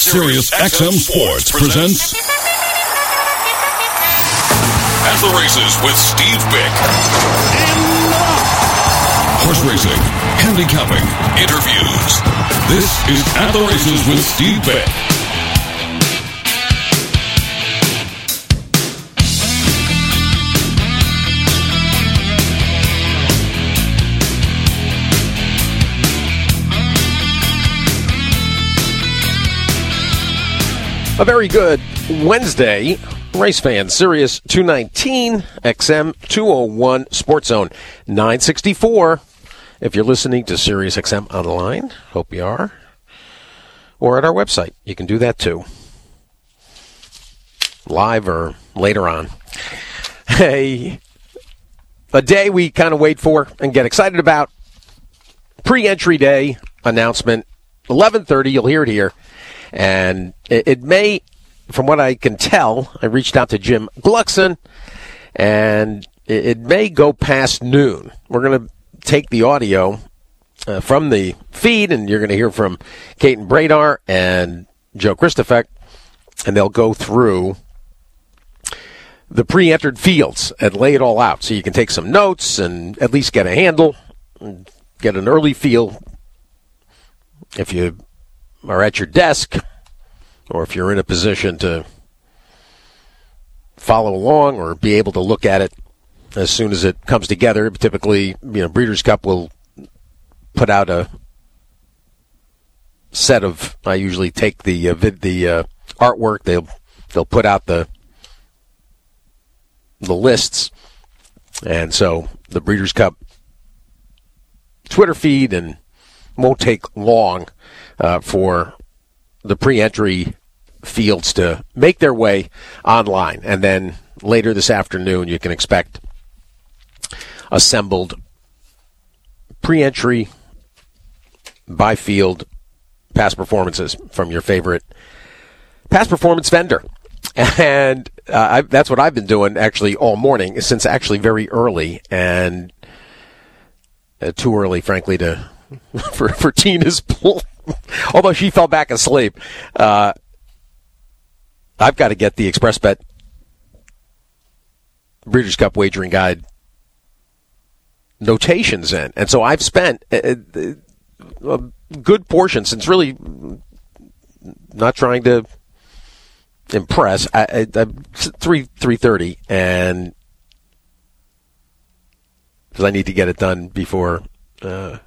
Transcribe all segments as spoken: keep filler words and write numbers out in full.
Sirius X M Sports presents At the Races with Steve Bick. Horse racing, handicapping, interviews. This is At the Races with Steve Bick. A very good Wednesday, race fans. Sirius two nineteen, X M two oh one, Sports Zone nine sixty-four. If you're listening to Sirius X M online, hope you are, or at our website, you can do that too, live or later on. Hey, a day we kind of wait for and get excited about. Pre-entry day announcement, eleven thirty. You'll hear it here. And it, it may, from what I can tell, I reached out to Jim Gluckson, and it, it may go past noon. We're going to take the audio uh, from the feed, and you're going to hear from Kaiten Bradar and Joe Christofek, and they'll go through the pre-entered fields and lay it all out so you can take some notes and at least get a handle, and get an early feel if you are at your desk, or if you're in a position to follow along or be able to look at it as soon as it comes together. Typically, you know, Breeders' Cup will put out a set of. I usually take the uh, vid, the uh, artwork. They'll they'll put out the the lists, and so the Breeders' Cup Twitter feed and won't take long Uh, for the pre-entry fields to make their way online. And then later this afternoon, you can expect assembled pre-entry by field past performances from your favorite past performance vendor. And uh, I, that's what I've been doing actually all morning, since actually very early, and uh, too early, frankly, to for, for Tina's pull. Although she fell back asleep, uh, I've got to get the ExpressBet Breeders' Cup Wagering Guide notations in. And so I've spent a, a good portion, since really not trying to impress, I, I, I, three three thirty, and because I need to get it done before uh,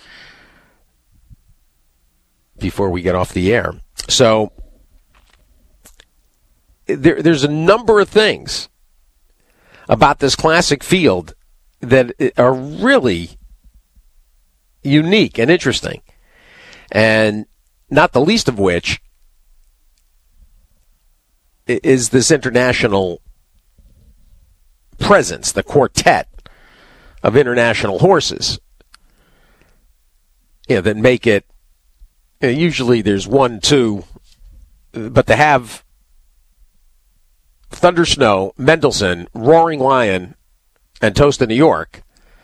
before we get off the air. So there, there's a number of things about this classic field that are really unique and interesting, and not the least of which is this international presence, the quartet of international horses, you know, that make it. Usually there's one, two, but to have Thunder Snow, Mendelssohn, Roaring Lion, and Toast of New York,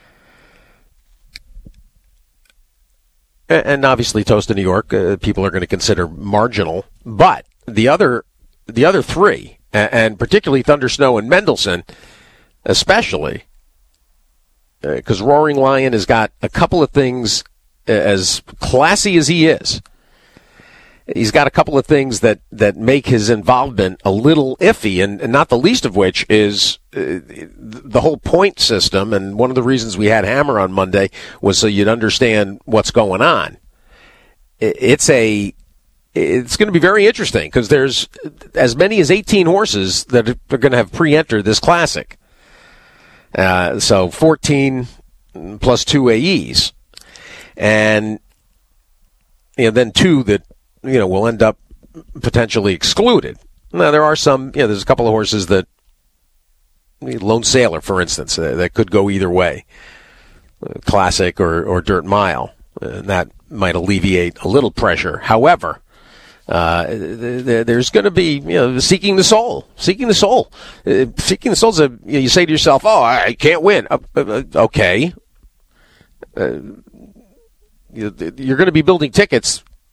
and obviously Toast of New York, uh, people are going to consider marginal, but the other, the other three, and particularly Thunder Snow and Mendelssohn, especially, because uh, Roaring Lion has got a couple of things. As classy as he is, he's got a couple of things that, that make his involvement a little iffy, and, and not the least of which is uh, the whole point system. And one of the reasons we had Hammer on Monday was so you'd understand what's going on. It's a it's going to be very interesting, because there's as many as eighteen horses that are going to have pre-entered this classic. Uh, so fourteen plus two A Es. And you know, then two that you know will end up potentially excluded. Now there are some. You know, there's a couple of horses that Lone Sailor, for instance, uh, that could go either way, uh, Classic or, or Dirt Mile, and that might alleviate a little pressure. However, uh, th- th- there's going to be you know Seeking the Soul, Seeking the Soul, uh, Seeking the Soul. Is a you, know, you say to yourself, "Oh, I can't win." Uh, uh, okay. Uh, You're going to be building tickets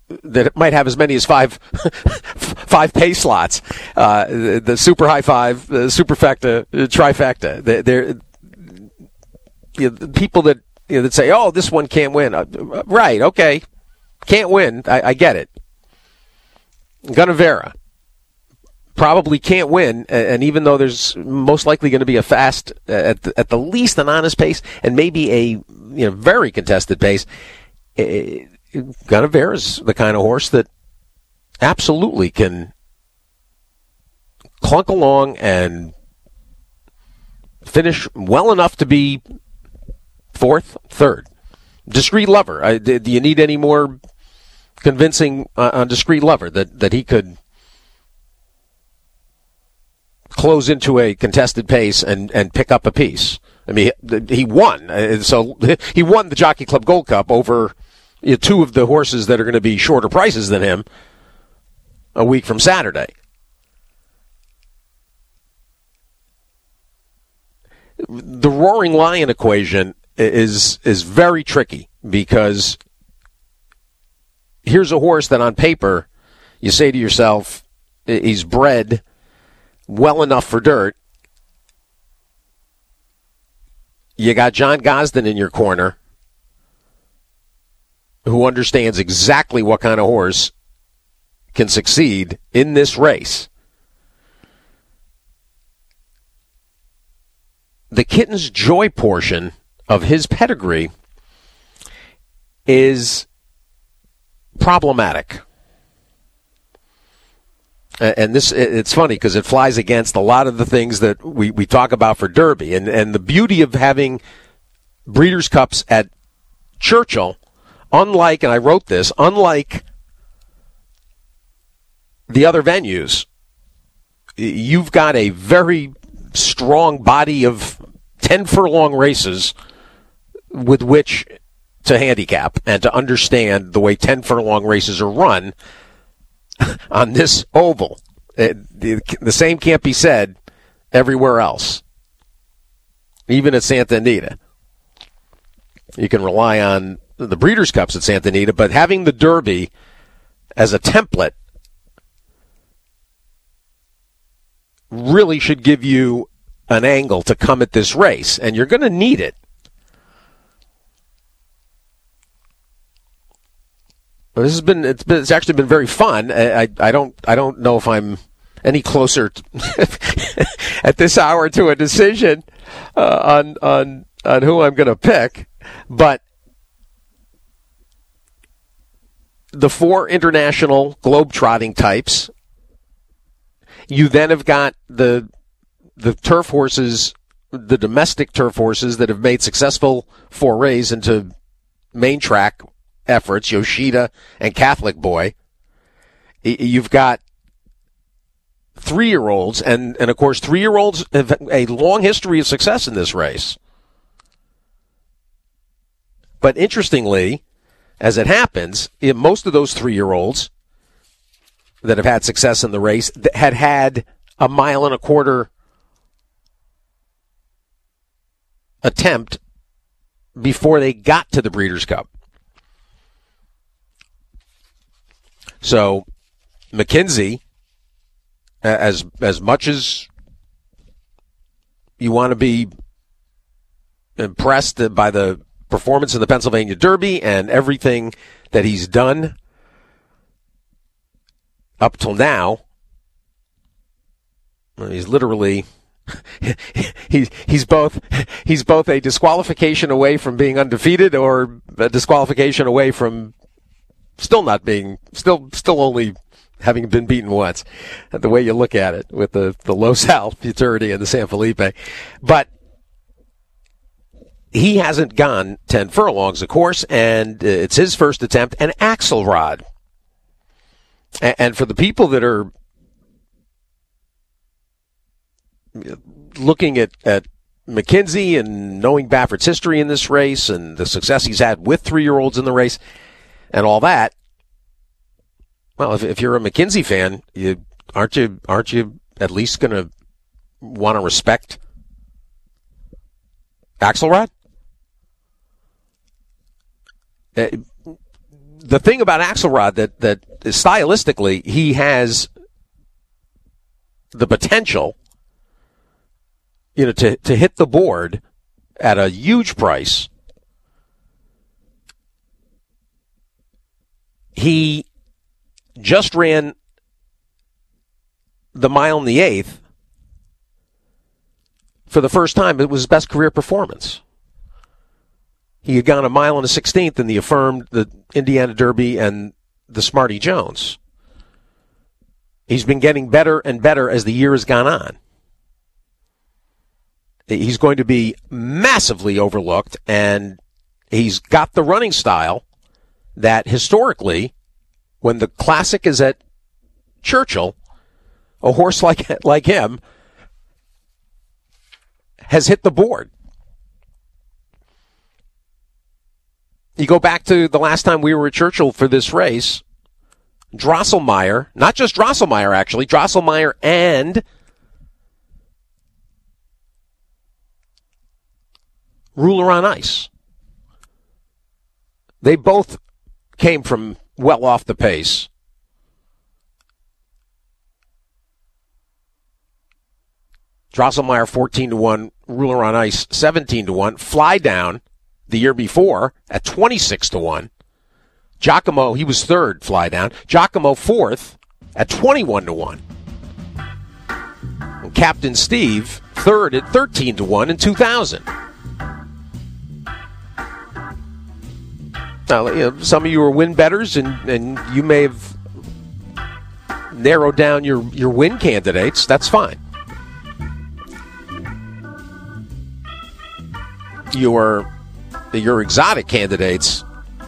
that might have as many as five five pace slots, uh, the, the super high five, the superfecta, the trifecta. They're, they're you know, the people that you know, that say, "Oh, this one can't win." Uh, right? Okay, can't win. I, I get it. Gunnevera probably can't win, and even though there's most likely going to be a fast, at the, at the least an honest pace, and maybe a you know very contested pace. It, Gunnevera is the kind of horse that absolutely can clunk along and finish well enough to be fourth, third. Discreet Lover. I, do you need any more convincing uh, on Discreet Lover that, that he could close into a contested pace and, and pick up a piece? I mean, he won. So he won the Jockey Club Gold Cup over you know, two of the horses that are going to be shorter prices than him a week from Saturday. The Roaring Lion equation is is very tricky because here's a horse that on paper you say to yourself he's bred well enough for dirt. You got John Gosden in your corner who understands exactly what kind of horse can succeed in this race. The Kitten's Joy portion of his pedigree is problematic. And this, it's funny because it flies against a lot of the things that we, we talk about for Derby. And, and the beauty of having Breeders' Cups at Churchill, unlike, and I wrote this, unlike the other venues, you've got a very strong body of ten furlong races with which to handicap and to understand the way ten furlong races are run on this oval. It, the, the same can't be said everywhere else, even at Santa Anita. You can rely on the Breeders' Cups at Santa Anita, but having the Derby as a template really should give you an angle to come at this race, and you're going to need it. This has been it's been it's actually been very fun. I I, I don't I don't know if I'm any closer to at this hour to a decision uh, on on on who I'm going to pick, but the four international globe-trotting types. You then have got the the turf horses, the domestic turf horses that have made successful forays into main track efforts, Yoshida and Catholic Boy. You've got three-year-olds, and, and of course three-year-olds have a long history of success in this race. But interestingly, as it happens, most of those three-year-olds that have had success in the race had had a mile and a quarter attempt before they got to the Breeders' Cup. So McKenzie, as as much as you want to be impressed by the performance in the Pennsylvania Derby and everything that he's done up till now, he's literally he's he's both he's both a disqualification away from being undefeated or a disqualification away from still not being still still only having been beaten once, the way you look at it with the the Losal Futurity and the San Felipe. But he hasn't gone ten furlongs, of course, and it's his first attempt, and Axelrod. And for the people that are looking at, at McKenzie and knowing Baffert's history in this race and the success he's had with three-year-olds in the race and all that, well, if, if you're a McKenzie fan, you aren't you aren't you at least going to want to respect Axelrod? Uh, the thing about Axelrod that, that stylistically he has the potential, you know, to, to hit the board at a huge price. He just ran the mile and the eighth for the first time. It was his best career performance. He had gone a mile and a sixteenth in the Affirmed, the Indiana Derby, and the Smarty Jones. He's been getting better and better as the year has gone on. He's going to be massively overlooked, and he's got the running style that historically, when the Classic is at Churchill, a horse like like him has hit the board. You go back to the last time we were at Churchill for this race, Drosselmeyer, not just Drosselmeyer actually, Drosselmeyer and Ruler on Ice. They both came from well off the pace. Drosselmeyer fourteen to one, Ruler on Ice seventeen to one, Fly Down the year before at twenty-six to one. Giacomo, he was third, Fly Down. Giacomo fourth at twenty-one to one. And Captain Steve third at thirteen to one in two thousand. Now, you know, some of you are win bettors, and, and you may have narrowed down your, your win candidates. That's fine. Your, your exotic candidates,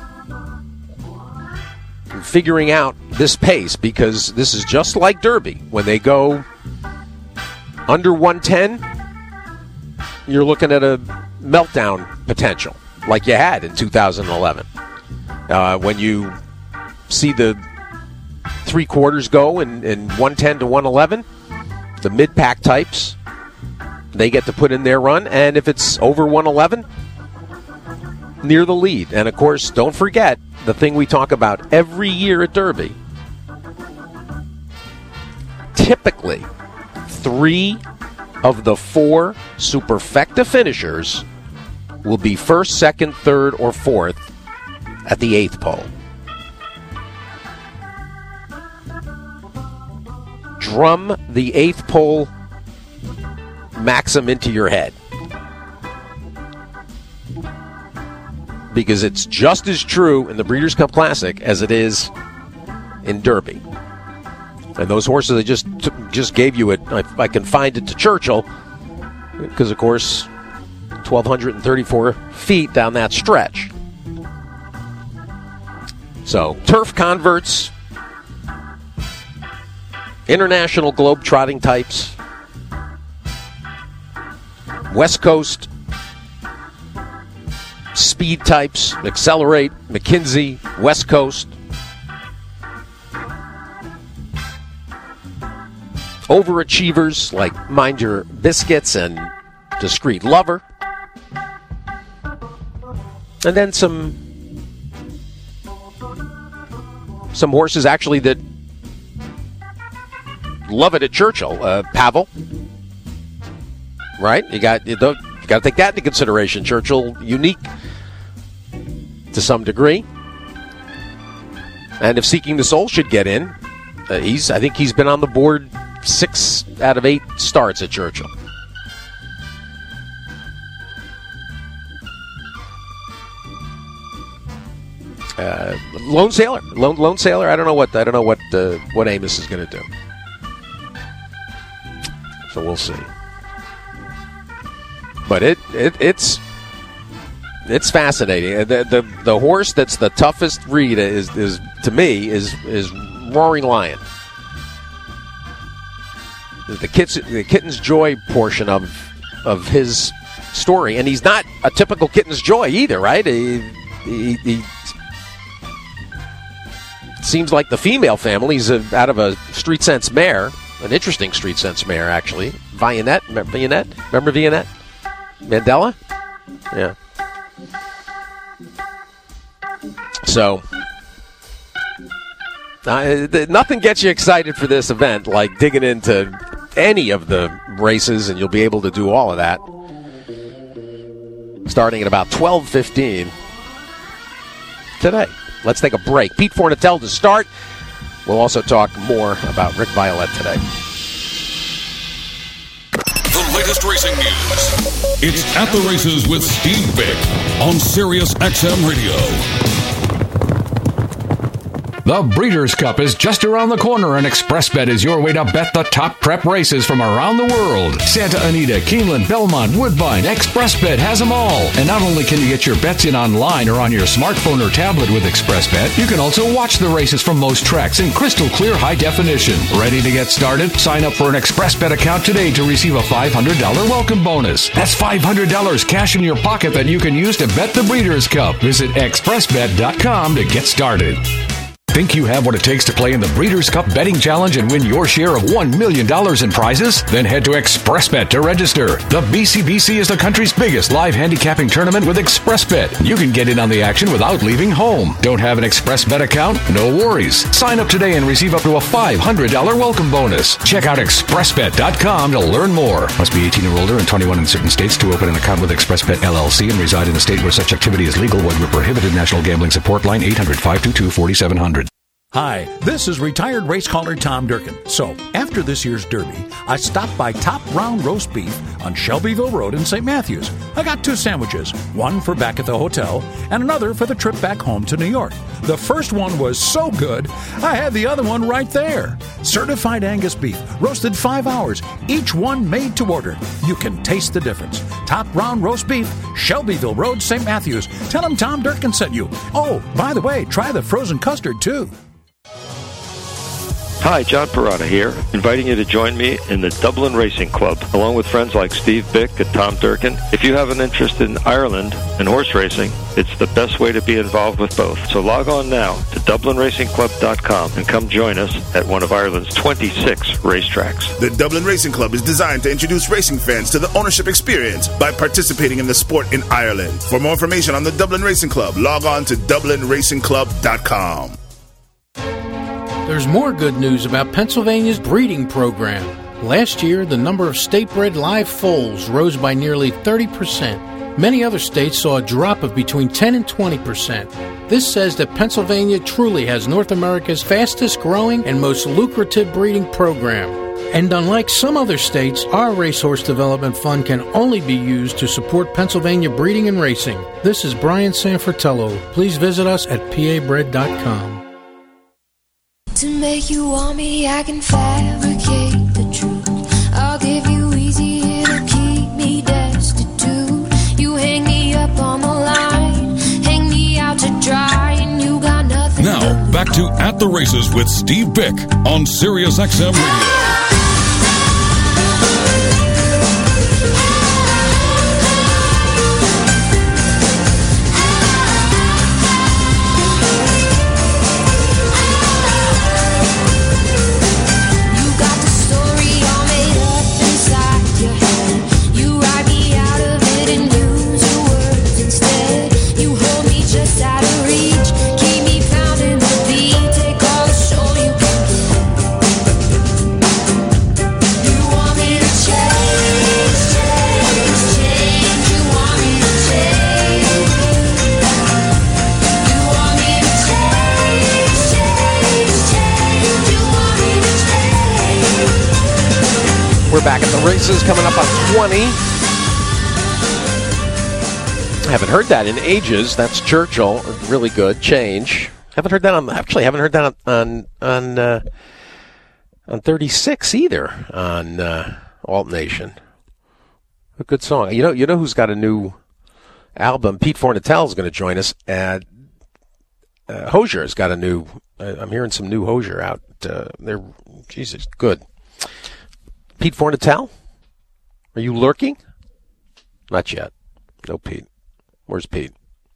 figuring out this pace, because this is just like Derby. When they go under one ten, you're looking at a meltdown potential like you had in two thousand eleven. Uh, when you see the three quarters go in, in one ten to one eleven, the mid-pack types, they get to put in their run. And if it's over one eleven, near the lead. And, of course, don't forget the thing we talk about every year at Derby. Typically, three of the four superfecta finishers will be first, second, third, or fourth at the eighth pole. Drum the eighth pole maxim into your head, because it's just as true in the Breeders' Cup Classic as it is in Derby. And those horses I just t- just gave you it, I, I confined it to Churchill because, of course, one thousand two hundred thirty-four feet down that stretch. So, turf converts, international globe-trotting types, West Coast speed types, Accelerate, McKinsey, West Coast. Overachievers like Mind Your Biscuits and Discreet Lover. And then some some horses actually that love it at Churchill. Uh, Pavel. Right? You got you, don't, you got to take that into consideration. Churchill, unique to some degree. And if Seeking the Soul should get in, uh, he's I think he's been on the board six out of eight starts at Churchill. Uh, Lone Sailor, Lone, Lone Sailor. I don't know what I don't know what uh, what Amos is going to do. So we'll see. But it, it it's it's fascinating. The, the the horse that's the toughest read is is to me is is Roaring Lion. The kids, the Kitten's Joy portion of of his story, and he's not a typical Kitten's Joy either, right? He, he, he seems like the female family's a, out of a Street Sense mare, an interesting Street Sense mare actually. Vianette, remember Vianette? Remember Vianette? Mandela? Yeah. So, Uh, th- nothing gets you excited for this event like digging into any of the races, and you'll be able to do all of that starting at about twelve fifteen today. Let's take a break. Pete Fornatale to start. We'll also talk more about Rick Violette today. The latest racing news. It's At the Races with Steve Vick on Sirius X M Radio. The Breeders' Cup is just around the corner, and ExpressBet is your way to bet the top prep races from around the world. Santa Anita, Keeneland, Belmont, Woodbine, ExpressBet has them all. And not only can you get your bets in online or on your smartphone or tablet with ExpressBet, you can also watch the races from most tracks in crystal clear high definition. Ready to get started? Sign up for an ExpressBet account today to receive a five hundred dollars welcome bonus. That's five hundred dollars cash in your pocket that you can use to bet the Breeders' Cup. Visit express bet dot com to get started. Think you have what it takes to play in the Breeders' Cup Betting Challenge and win your share of one million dollars in prizes? Then head to ExpressBet to register. The B C B C is the country's biggest live handicapping tournament with ExpressBet. You can get in on the action without leaving home. Don't have an ExpressBet account? No worries. Sign up today and receive up to a five hundred dollars welcome bonus. Check out express bet dot com to learn more. Must be eighteen or older and twenty-one in certain states to open an account with ExpressBet L L C and reside in a state where such activity is legal. When we're prohibited. National Gambling Support Line eight hundred, five two two, four seven zero zero. Hi, this is retired race caller Tom Durkin. So, after this year's Derby, I stopped by Top Round Roast Beef on Shelbyville Road in Saint Matthews. I got two sandwiches, one for back at the hotel and another for the trip back home to New York. The first one was so good, I had the other one right there. Certified Angus beef, roasted five hours, each one made to order. You can taste the difference. Top Round Roast Beef, Shelbyville Road, Saint Matthews. Tell them Tom Durkin sent you. Oh, by the way, try the frozen custard too. Hi, John Parada here, inviting you to join me in the Dublin Racing Club, along with friends like Steve Bick and Tom Durkin. If you have an interest in Ireland and horse racing, it's the best way to be involved with both. So log on now to dublin racing club dot com and come join us at one of Ireland's twenty-six racetracks. The Dublin Racing Club is designed to introduce racing fans to the ownership experience by participating in the sport in Ireland. For more information on the Dublin Racing Club, log on to dublin racing club dot com. There's more good news about Pennsylvania's breeding program. Last year, the number of state-bred live foals rose by nearly thirty percent. Many other states saw a drop of between ten and twenty percent. This says that Pennsylvania truly has North America's fastest-growing and most lucrative breeding program. And unlike some other states, our Racehorse Development Fund can only be used to support Pennsylvania breeding and racing. This is Brian Sanfratello. Please visit us at p a bred dot com. To make you want me, I can fabricate the truth. I'll give you easy, it'll keep me destitute. You hang me up on the line, hang me out to dry, and you got nothing. Now, back to At the Races with Steve Bick on Sirius X M Radio. We're back at the races coming up on twenty. I haven't heard that in ages. That's Churchill. Really good. Change. Haven't heard that on, actually haven't heard that on, on, on, uh, on thirty-six either on, uh, Alt Nation. A good song. You know, you know who's got a new album? Pete Fornatel's going to join us. And, uh, Hosier's got a new, uh, I'm hearing some new Hosier out. Uh, they're, Jesus, good. Pete Fornatale? Are you lurking? Not yet. No Pete. Where's Pete?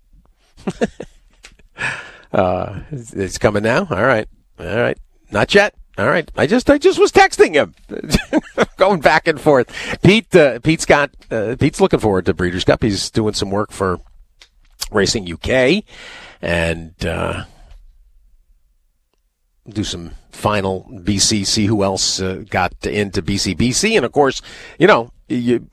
uh, it's coming now? All right. All right. Not yet. All right. I just I just was texting him. Going back and forth. Pete uh, Pete's got uh, Pete's looking forward to Breeders' Cup. He's doing some work for Racing U K, and uh do some final B C, see who else uh, got into B C B C, and of course, you know, you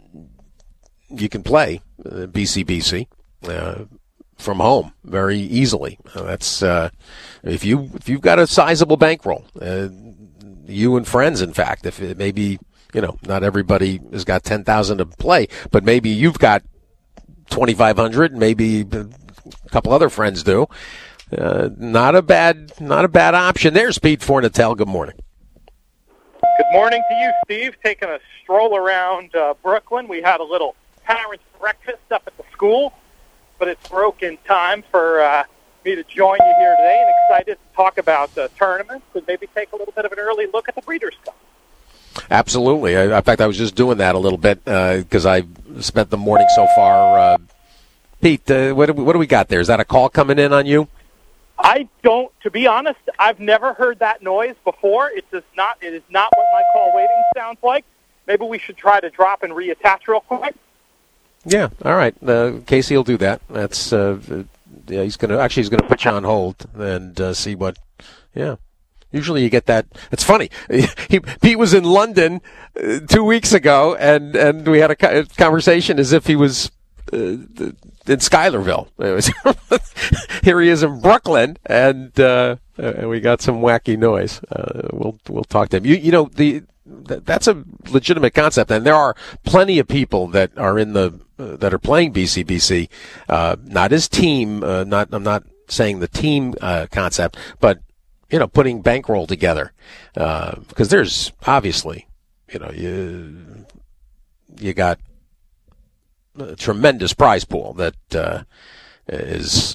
you can play uh, B C B C uh, from home very easily. Uh, that's uh, if you if you've got a sizable bankroll, uh, you and friends, in fact, if it maybe. You know, not everybody has got ten thousand to play, but maybe you've got twenty-five hundred, maybe a couple other friends do. Uh, not a bad, not a bad option. There's Pete Fornatale. Good morning. Good morning to you, Steve. Taking a stroll around uh, Brooklyn. We had a little parents' breakfast up at the school, but it's broken time for uh, me to join you here today, and excited to talk about the tournaments and maybe take a little bit of an early look at the Breeders' Cup. Absolutely. I, in fact, I was just doing that a little bit because uh, I spent the morning so far. Uh, Pete, uh, what, do we, what do we got there? Is that a call coming in on you? I don't, to be honest, I've never heard that noise before. It does not. It is not what my call waiting sounds like. Maybe we should try to drop and reattach real quick. Yeah. All right. Uh, Casey will do that. That's uh, yeah. He's gonna actually he's gonna put you on hold and uh, see what. Yeah. Usually you get that. It's funny. He, Pete was in London uh, two weeks ago, and, and we had a, co- a conversation as if he was uh, in Schuylerville. Here he is in Brooklyn, and uh, and we got some wacky noise. Uh, we'll we'll talk to him. You you know the that's a legitimate concept, and there are plenty of people that are in the uh, that are playing B C B C, uh, not as team. Uh, not I'm not saying the team uh, concept, but you know, putting bankroll together, uh, because there's obviously, you know, you you got a tremendous prize pool that uh, is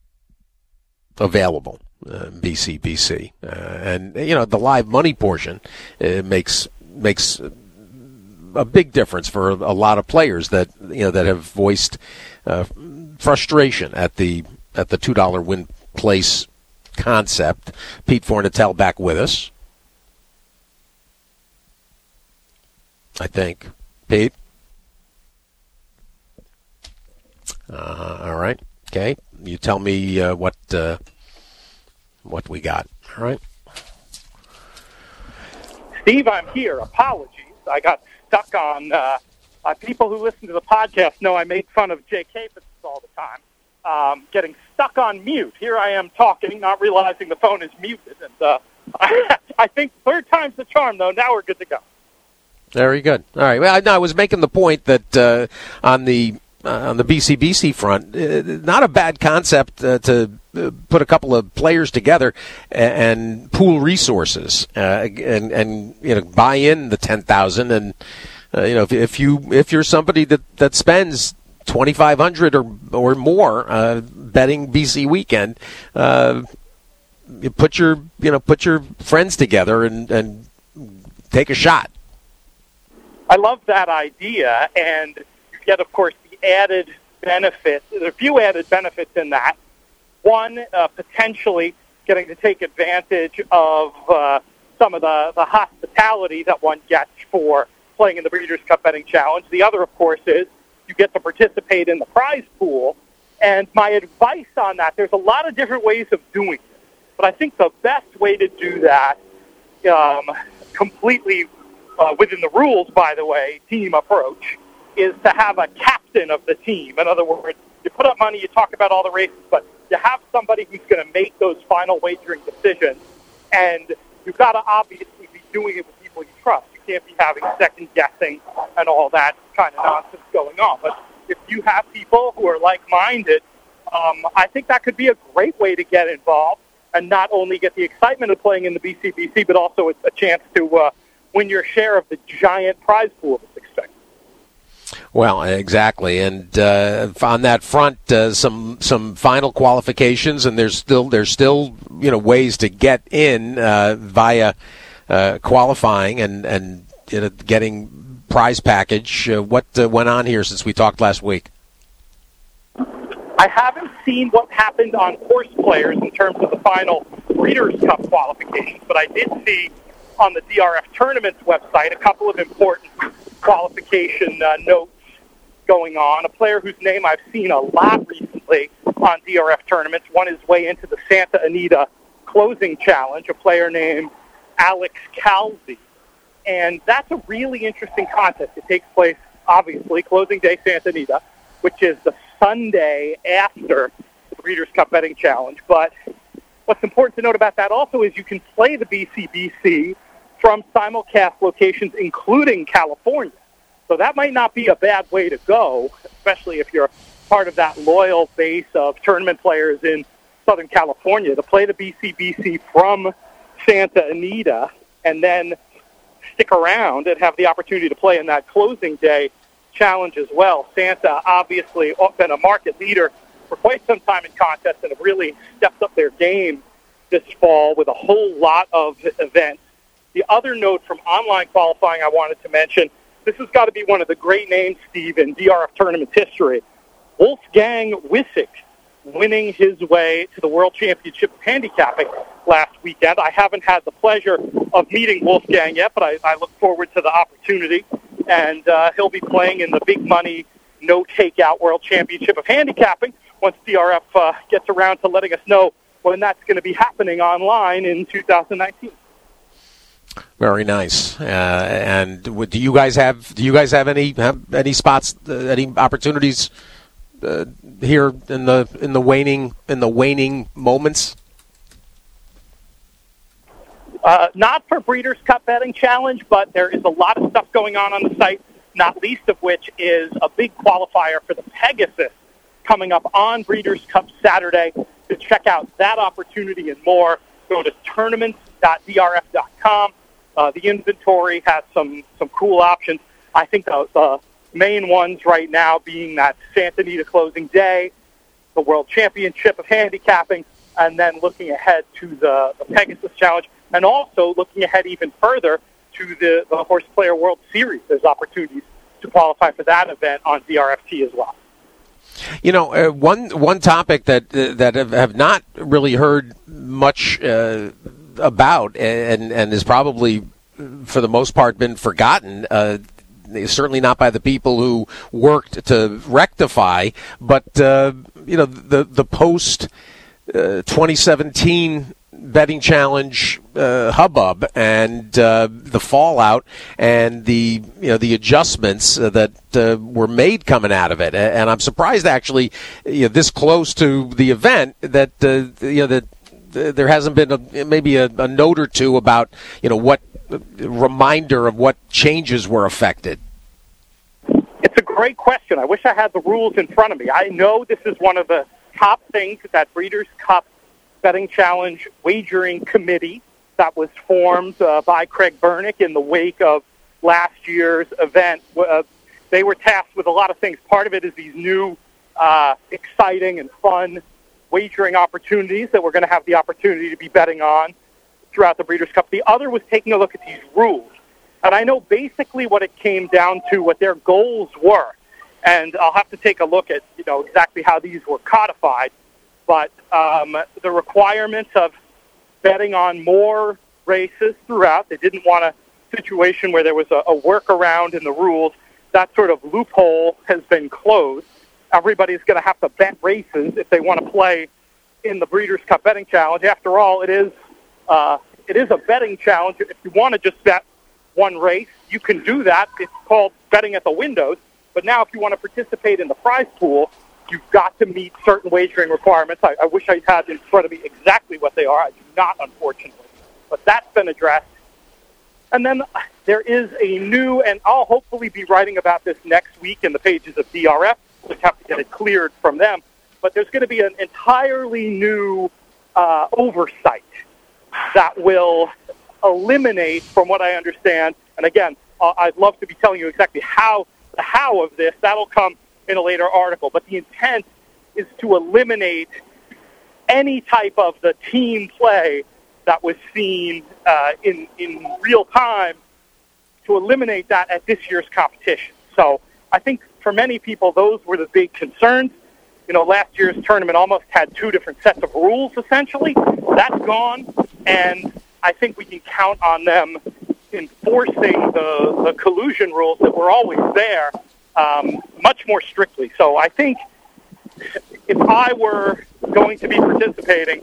available, uh, B C B C, uh, and you know the live money portion uh, makes makes a big difference for a lot of players that you know that have voiced uh, frustration at the at the two dollar win place concept. Pete Fornatale back with us, I think. Pete? Uh, all right. Okay. You tell me uh, what uh, what we got. All right. Steve, I'm here. Apologies. I got stuck on uh, uh, people who listen to the podcast know I make fun of Jay Capus all the time. Um, getting stuck on mute. Here I am talking, not realizing the phone is muted. And uh, I, I think third time's the charm, though. Now we're good to go. Very good. All right. Well, I, no, I was making the point that uh, on the uh, on the B C B C front, uh, not a bad concept uh, to uh, put a couple of players together and, and pool resources uh, and and you know buy in the ten thousand and uh, you know if, if you if you're somebody that that spends twenty-five hundred or or more uh, betting B C weekend, uh, you put your you know put your friends together and, and take a shot. I love that idea, and you get, of course, the added benefit. There are a few added benefits in that. One, uh, potentially getting to take advantage of uh, some of the, the hospitality that one gets for playing in the Breeders' Cup Betting Challenge. The other, of course, is you get to participate in the prize pool. And my advice on that, there's a lot of different ways of doing it. But I think the best way to do that, um, completely uh, within the rules, by the way, team approach, is to have a captain of the team. In other words, you put up money, you talk about all the races, but you have somebody who's going to make those final wagering decisions. And you've got to obviously be doing it with people you trust. You can't be having second guessing and all that kind of nonsense going on. But if you have people who are like-minded, um, I think that could be a great way to get involved and not only get the excitement of playing in the B C B C, but also a chance to uh, win your share of the giant prize pool that's expected. Well, exactly, and uh, on that front, uh, some some final qualifications, and there's still there's still you know ways to get in uh, via uh, qualifying and and you know, getting prize package. Uh, what uh, went on here since we talked last week? I haven't seen what happened on course players in terms of the final Breeders' Cup qualifications, but I did see on the D R F Tournaments website a couple of important qualification uh, notes going on. A player whose name I've seen a lot recently on D R F Tournaments won his way into the Santa Anita closing challenge, a player named Alex Calzi. And that's a really interesting contest. It takes place, obviously, closing day Santa Anita, which is the Sunday after the Breeders' Cup Betting Challenge. But what's important to note about that also is you can play the B C B C from simulcast locations, including California. So that might not be a bad way to go, especially if you're part of that loyal base of tournament players in Southern California, to play the B C B C from Santa Anita and then stick around and have the opportunity to play in that closing day challenge as well. Santa obviously been a market leader for quite some time in contests and have really stepped up their game this fall with a whole lot of events. The other note from online qualifying I wanted to mention, this has got to be one of the great names, Steve, in D R F tournament history. Wolfgang Wisik winning his way to the World Championship of Handicapping last weekend. I haven't had the pleasure of meeting Wolfgang yet, but I, I look forward to the opportunity. And uh, he'll be playing in the big money, no takeout World Championship of Handicapping once D R F uh, gets around to letting us know when that's going to be happening online in two thousand nineteen. Very nice. Uh, and do you guys have do you guys have any have any spots, uh, any opportunities uh, here in the in the waning in the waning moments? Uh, not for Breeders' Cup Betting Challenge, but there is a lot of stuff going on on the site, not least of which is a big qualifier for the Pegasus coming up on Breeders' Cup Saturday. To check out that opportunity and more, go to tournaments dot d r f dot com. Uh, the inventory has some, some cool options. I think the, the main ones right now being that Santa Anita closing day, the World Championship of Handicapping, and then looking ahead to the, the Pegasus Challenge, and also looking ahead even further to the, the Horse Player World Series. There's opportunities to qualify for that event on D R F T as well. You know, uh, one one topic that uh, that have, have not really heard much uh, about, and and has probably, for the most part, been forgotten. Uh, certainly not by the people who worked to rectify, but uh, you know, the the post uh, twenty seventeen betting challenge uh, hubbub and uh, the fallout and the you know the adjustments uh, that uh, were made coming out of it. And I'm surprised actually, you know, this close to the event that uh, you know that uh, there hasn't been a, maybe a, a note or two about you know what uh, reminder of what changes were affected. It's a great question. I wish I had the rules in front of me. I know this is one of the top things that Breeders' Cup Betting Challenge Wagering Committee that was formed uh, by Craig Bernick in the wake of last year's event. Uh, they were tasked with a lot of things. Part of it is these new, uh, exciting and fun wagering opportunities that we're going to have the opportunity to be betting on throughout the Breeders' Cup. The other was taking a look at these rules. And I know basically what it came down to, what their goals were. And I'll have to take a look at, you know, exactly how these were codified. But um, the requirements of betting on more races throughout, they didn't want a situation where there was a, a workaround in the rules. That sort of loophole has been closed. Everybody's going to have to bet races if they want to play in the Breeders' Cup Betting Challenge. After all, it is uh, it is a betting challenge. If you want to just bet one race, you can do that. It's called betting at the windows. But now if you want to participate in the prize pool, you've got to meet certain wagering requirements. I, I wish I had in front of me exactly what they are. I do not, unfortunately. But that's been addressed. And then there is a new, and I'll hopefully be writing about this next week in the pages of D R F. Just have to get it cleared from them. But there's going to be an entirely new uh, oversight that will eliminate, from what I understand, and again, uh, I'd love to be telling you exactly how the how of this. That'll come in a later article. But the intent is to eliminate any type of the team play that was seen uh, in, in real time, to eliminate that at this year's competition. So I think for many people, those were the big concerns. You know, last year's tournament almost had two different sets of rules, essentially. That's gone, and I think we can count on them enforcing the, the collusion rules that were always there um, much more strictly. So I think if I were going to be participating,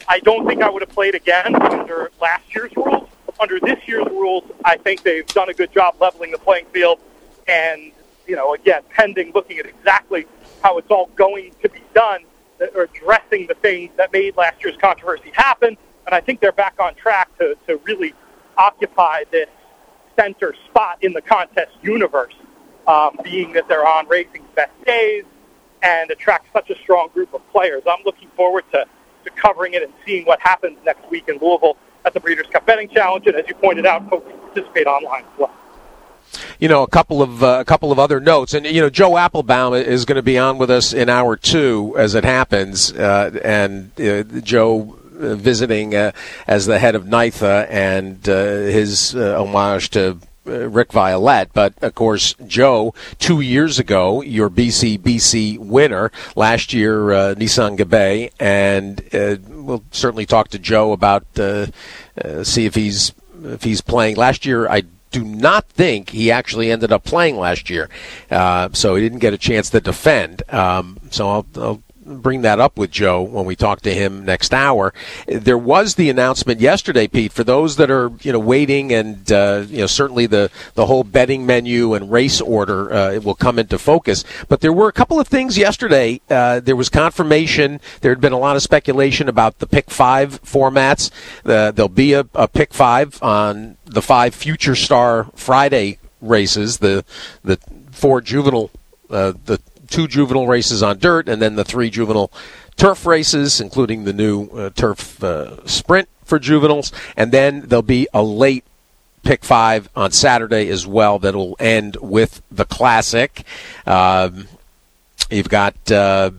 I don't think I would have played again under last year's rules. Under this year's rules, I think they've done a good job leveling the playing field. And, you know, again, pending looking at exactly how it's all going to be done, or addressing the things that made last year's controversy happen. And I think they're back on track to, to really occupy this center spot in the contest universe, um, being that they're on racing's best days and attract such a strong group of players. I'm looking forward to, to covering it and seeing what happens next week in Louisville at the Breeders' Cup Betting Challenge. And as you pointed out, folks can participate online as well. You know, a couple of uh, a couple of other notes, and you know, Joe Applebaum is going to be on with us in hour two as it happens, uh, and uh, Joe uh, visiting uh, as the head of NYTHA and uh, his uh, homage to uh, Rick Violette. But of course, Joe, two years ago, your B C B C winner last year, uh, Nissan Gabay, and uh, we'll certainly talk to Joe about uh, uh, see if he's if he's playing. Last year, I do not think he actually ended up playing last year, uh, so he didn't get a chance to defend. Um, so I'll, I'll bring that up with Joe when we talk to him next hour. There was the announcement yesterday, Pete, for those that are you know waiting, and uh, you know certainly the the whole betting menu and race order uh, it will come into focus. But there were a couple of things yesterday. Uh, there was confirmation. There had been a lot of speculation about the pick five formats. Uh, there'll be a, a pick five on the five Future Star Friday races, the the four juvenile, uh, the two juvenile races on dirt, and then the three juvenile turf races, including the new uh, turf uh, sprint for juveniles. And then there'll be a late pick five on Saturday as well that'll end with the Classic. Um, you've got uh,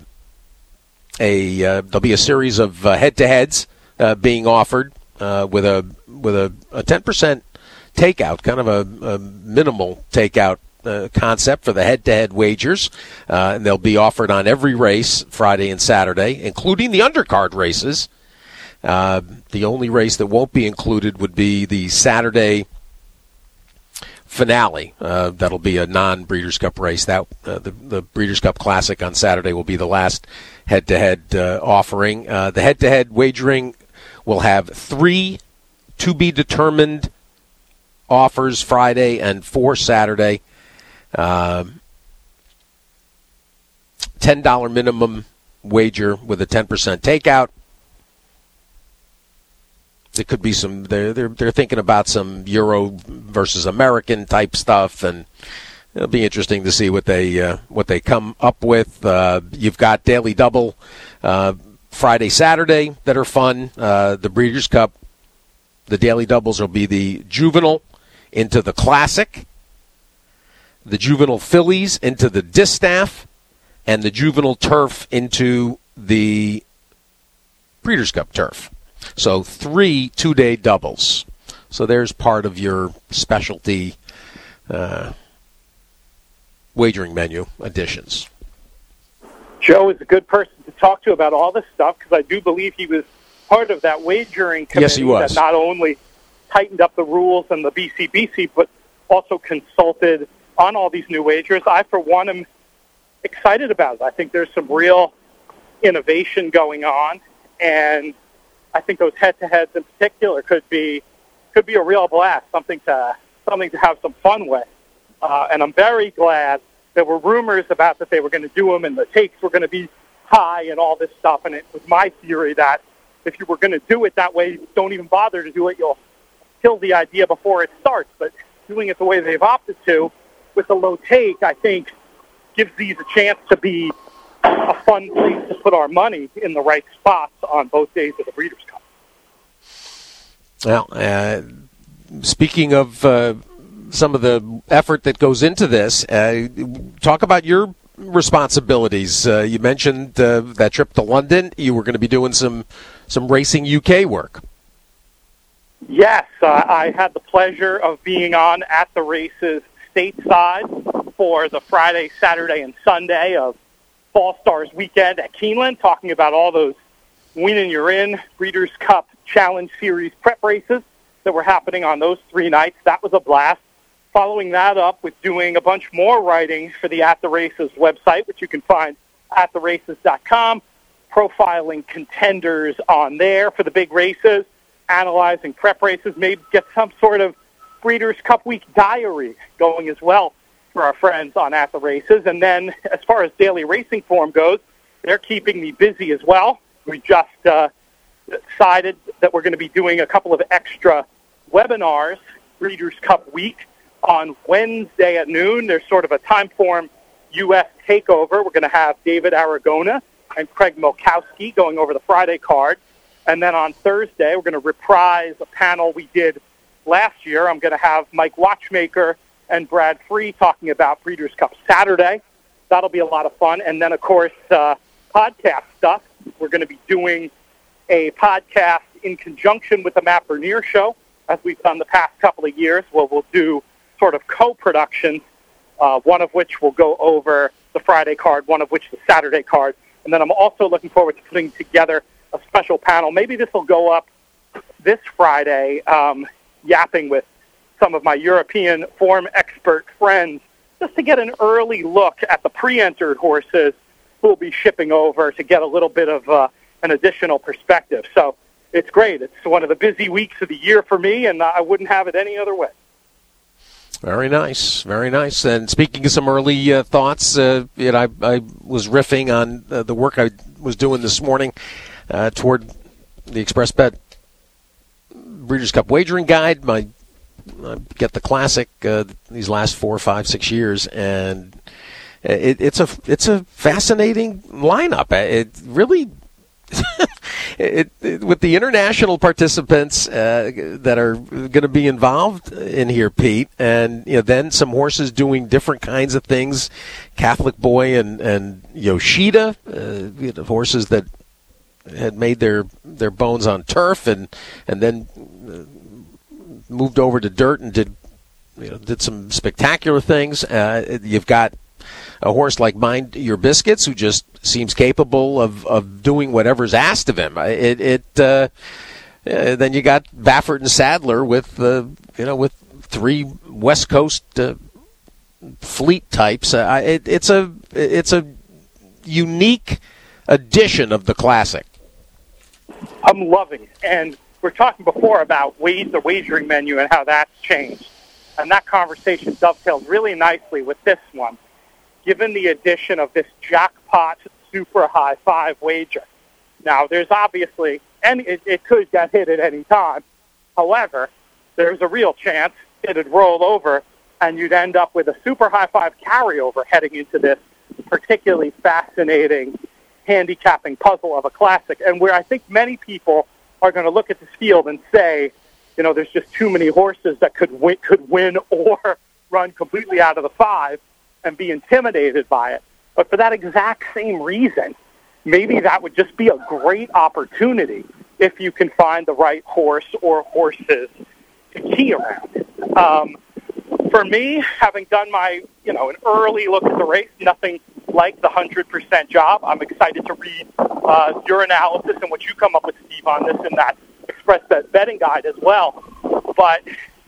a uh, there'll be a series of uh, head-to-heads uh, being offered uh, with a with a, a ten percent takeout, kind of a, a minimal takeout Uh, concept for the head-to-head wagers, uh, and they'll be offered on every race Friday and Saturday, including the undercard races. Uh, the only race that won't be included would be the Saturday finale. Uh, that'll be a non-Breeders' Cup race. That uh, the, the Breeders' Cup Classic on Saturday will be the last head-to-head uh, offering. Uh, the head-to-head wagering will have three to-be-determined offers Friday and four Saturday. Um, ten dollars minimum wager with a ten percent takeout. There could be some. They're they're they're thinking about some Euro versus American type stuff, and it'll be interesting to see what they uh, what they come up with. Uh, you've got Daily Double uh, Friday, Saturday that are fun. Uh, the Breeders' Cup, the Daily Doubles will be the juvenile into the Classic, the juvenile fillies into the distaff, and the juvenile turf into the Breeders' Cup turf. So three two-day doubles. So there's part of your specialty uh, wagering menu additions. Joe is a good person to talk to about all this stuff, because I do believe he was part of that wagering committee yes, he was. that not only tightened up the rules and the B C B C, but also consulted on all these new wagers. I, for one, am excited about it. I think there's some real innovation going on, and I think those head-to-heads in particular could be could be a real blast, something to something to have some fun with. Uh, and I'm very glad there were rumors about that they were going to do them and the takes were going to be high and all this stuff. And it was my theory that if you were going to do it that way, don't even bother to do it. You'll kill the idea before it starts. But doing it the way they've opted to, with the low take, I think gives these a chance to be a fun place to put our money in the right spots on both days of the Breeders' Cup. Well, uh, speaking of uh, some of the effort that goes into this, uh, talk about your responsibilities. Uh, you mentioned uh, that trip to London. You were going to be doing some some Racing U K work. Yes, uh, I had the pleasure of being on at the races stateside for the Friday, Saturday, and Sunday of Fall Stars weekend at Keeneland, talking about all those win and you're in Breeders' Cup Challenge Series prep races that were happening on those three nights. That was a blast. Following that up with doing a bunch more writing for the At the Races website, which you can find at the races dot com. profiling contenders on there for the big races, analyzing prep races, maybe get some sort of Breeders' Cup Week diary going as well for our friends on At the Races. And then as far as daily racing form goes, they're keeping me busy as well. We just uh, decided that we're going to be doing a couple of extra webinars, Breeders' Cup Week, on Wednesday at noon. There's sort of a Timeform U S takeover. We're going to have David Aragona and Craig Milkowski going over the Friday card. And then on Thursday, we're going to reprise a panel we did last year. I'm going to have Mike Watchmaker and Brad Free talking about Breeders' Cup Saturday. That'll be a lot of fun. And then, of course, uh, podcast stuff. We're going to be doing a podcast in conjunction with the Matt Bernier Show, as we've done the past couple of years, where we'll do sort of co-productions, uh, one of which will go over the Friday card, one of which the Saturday card. And then I'm also looking forward to putting together a special panel. Maybe this will go up this Friday, um, yapping with some of my European form expert friends, just to get an early look at the pre-entered horses who will be shipping over to get a little bit of uh, an additional perspective. So it's great. It's one of the busy weeks of the year for me, and I wouldn't have it any other way. Very nice, very nice. And speaking of some early uh, thoughts, uh, you know, I, I was riffing on uh, the work I was doing this morning uh, toward the ExpressBet Breeders' Cup Wagering Guide. My I get the classic uh, these last four, five, six years, and it, it's a it's a fascinating lineup. It really. It, it, with the international participants uh, that are going to be involved in here, Pete, and you know, then some horses doing different kinds of things, Catholic Boy and, and Yoshida, uh, you know, horses that had made their, their bones on turf and and then uh, moved over to dirt and did you know did some spectacular things. Uh, you've got a horse like Mind Your Biscuits, who just seems capable of, of doing whatever's asked of him. It, it uh, uh, then you got Baffert and Sadler with uh, you know with three West Coast uh, fleet types. Uh, it, it's a it's a unique edition of the Classic. I'm loving it, and we're talking before about ways the wagering menu and how that's changed, and that conversation dovetails really nicely with this one. Given the addition of this jackpot super high five wager. Now, there's obviously, and it, it could get hit at any time. However, there's a real chance it'd roll over and you'd end up with a super high five carryover heading into this particularly fascinating handicapping puzzle of a Classic, and where I think many people are going to look at this field and say, you know, there's just too many horses that could win, could win or run completely out of the five and be intimidated by it. But for that exact same reason, maybe that would just be a great opportunity if you can find the right horse or horses to key around. Um, for me, having done my, you know, an early look at the race, nothing like the one hundred percent job. I'm excited to read uh, your analysis and what you come up with, Steve, on this in that ExpressBet betting guide as well. But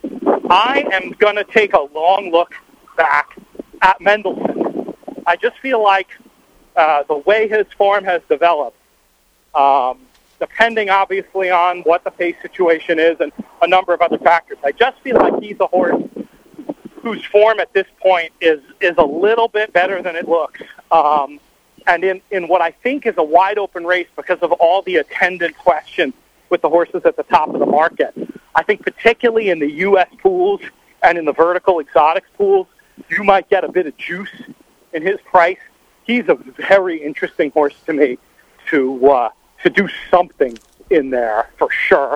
I am going to take a long look back at Mendelssohn. I just feel like uh, the way his form has developed, um, depending obviously on what the pace situation is and a number of other factors, I just feel like he's a horse whose form at this point is, is a little bit better than it looks. Um, and in, in what I think is a wide-open race because of all the attendant questions with the horses at the top of the market, I think particularly in the U S pools and in the vertical exotics pools, you might get a bit of juice in his price. He's a very interesting horse to me to uh, to do something in there for sure.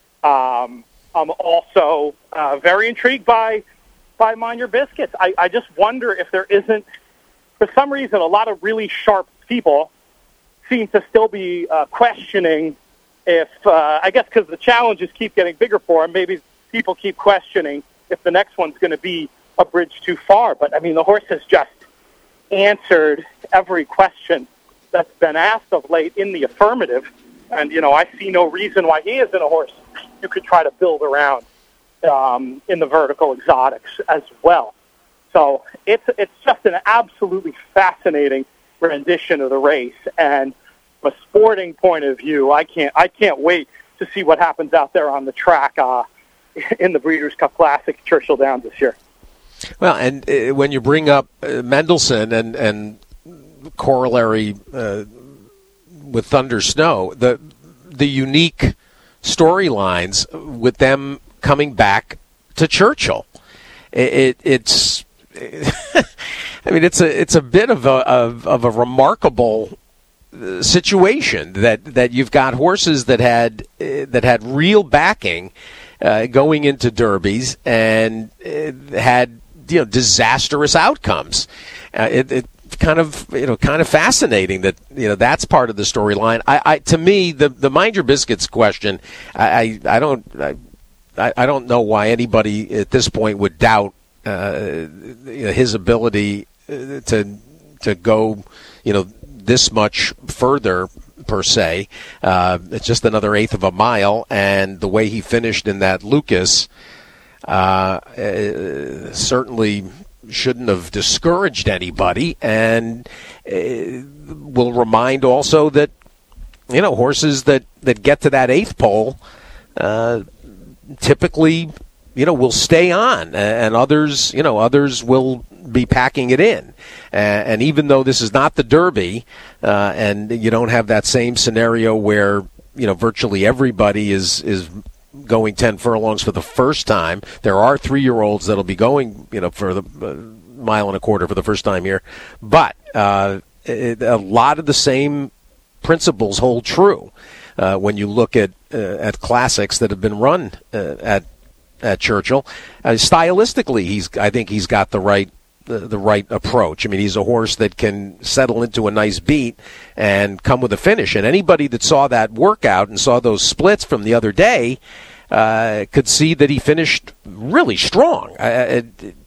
Um, I'm also uh, very intrigued by by Mind Your Biscuits. I, I just wonder if there isn't, for some reason, a lot of really sharp people seem to still be uh, questioning if, uh, I guess because the challenges keep getting bigger for him, maybe people keep questioning if the next one's going to be a bridge too far. But, I mean, the horse has just answered every question that's been asked of late in the affirmative. And, you know, I see no reason why he isn't a horse you could try to build around um, in the vertical exotics as well. So it's it's just an absolutely fascinating rendition of the race. And from a sporting point of view, I can't I can't wait to see what happens out there on the track uh, in the Breeders' Cup Classic at Churchill Downs this year. Well, and uh, when you bring up uh, Mendelssohn and and corollary uh, with Thunder Snow, the the unique storylines with them coming back to Churchill, it, it it's. I mean, it's a it's a bit of a of, of a remarkable situation that, that you've got horses that had uh, that had real backing uh, going into derbies and uh, had you know disastrous outcomes. Uh, it, it kind of you know kind of fascinating that you know that's part of the storyline. I, I to me the the Mind Your Biscuits question. I I, I don't I, I don't know why anybody at this point would doubt uh, his ability to to go you know. this much further, per se. Uh, it's just another eighth of a mile, and the way he finished in that Lucas uh, uh, certainly shouldn't have discouraged anybody, and uh, will remind also that, you know, horses that, that get to that eighth pole uh, typically, you know, will stay on, and others, you know, others will be packing it in. Uh, and even though this is not the Derby, uh, and you don't have that same scenario where, you know, virtually everybody is, is going ten furlongs for the first time, there are three-year-olds that'll be going, you know, for the uh, mile and a quarter for the first time here. But uh, it, a lot of the same principles hold true uh, when you look at uh, at classics that have been run uh, at at Churchill. Uh, stylistically, he's I think he's got the right the, the right approach. I mean, he's a horse that can settle into a nice beat and come with a finish. And anybody that saw that workout and saw those splits from the other day uh, could see that he finished really strong. Uh,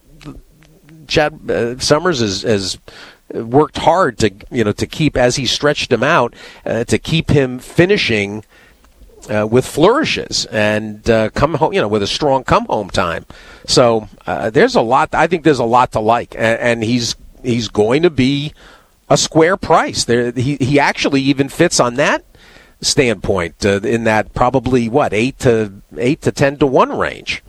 Chad uh, Summers has, has worked hard to you know to keep, as he stretched him out, uh, to keep him finishing Uh, with flourishes and uh, come home, you know, with a strong come home time. So uh, there's a lot. I think there's a lot to like, and, and he's he's going to be a square price. There, he he actually even fits on that standpoint uh, in that probably what eight to eight to ten to one range.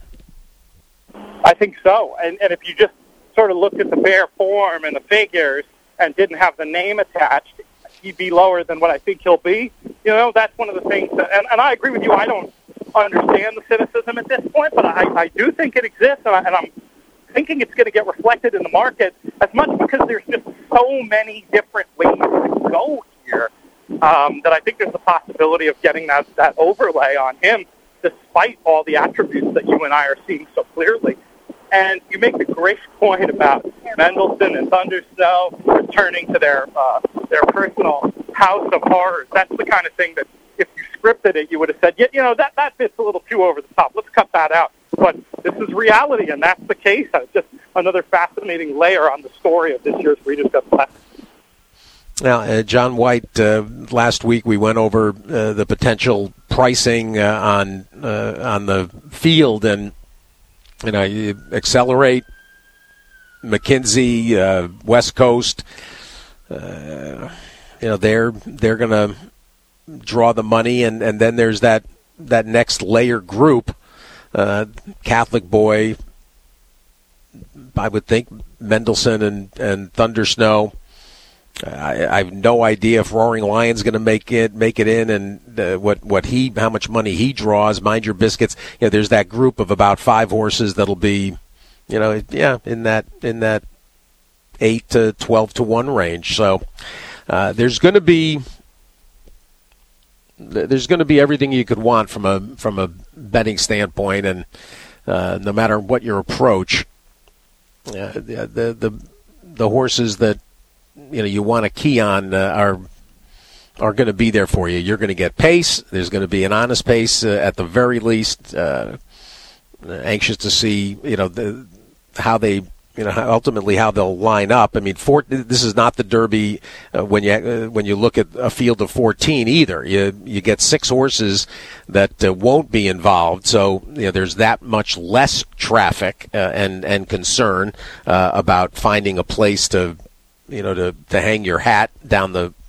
I think so, and and if you just sort of looked at the bare form and the figures and didn't have the name attached, he'd be lower than what I think he'll be. You know, that's one of the things that, and, and I agree with you, I don't understand the cynicism at this point, but I, I do think it exists, and, I, and I'm thinking it's going to get reflected in the market as much because there's just so many different ways to go here um, that I think there's a possibility of getting that, that overlay on him despite all the attributes that you and I are seeing so clearly. And you make a great point about Mendelssohn and Thunder Snow returning to their uh, their personal house of horrors. That's the kind of thing that if you scripted it, you would have said, yeah, you know, that, that bit's a little too over the top. Let's cut that out. But this is reality, and that's the case. It's just another fascinating layer on the story of this year's Breeders' Cup Classic. Now, uh, John White, uh, last week we went over uh, the potential pricing uh, on uh, on the field, and you know, you accelerate, McKinsey, uh, West Coast. Uh, you know, they're they're going to draw the money, and, and then there's that that next layer group, uh, Catholic Boy. I would think Mendelssohn and and Thunder Snow. I, I have no idea if Roaring Lion's going to make it make it in, and uh, what what he how much money he draws. Mind Your Biscuits. You know, there's that group of about five horses that'll be, you know, yeah, in that in that eight to twelve to one range. So uh, there's going to be there's going to be everything you could want from a from a betting standpoint, and uh, no matter what your approach, uh, the, the the the horses that you know you want to key on uh, are are going to be there for you. You're going to get pace. There's going to be an honest pace uh, at the very least. Uh, anxious to see you know the, how they you know ultimately how they'll line up. I mean, four, this is not the Derby uh, when you uh, when you look at a field of fourteen either. You you get six horses that uh, won't be involved, so you know there's that much less traffic uh, and and concern uh, about finding a place to. You know, to, to hang your hat down the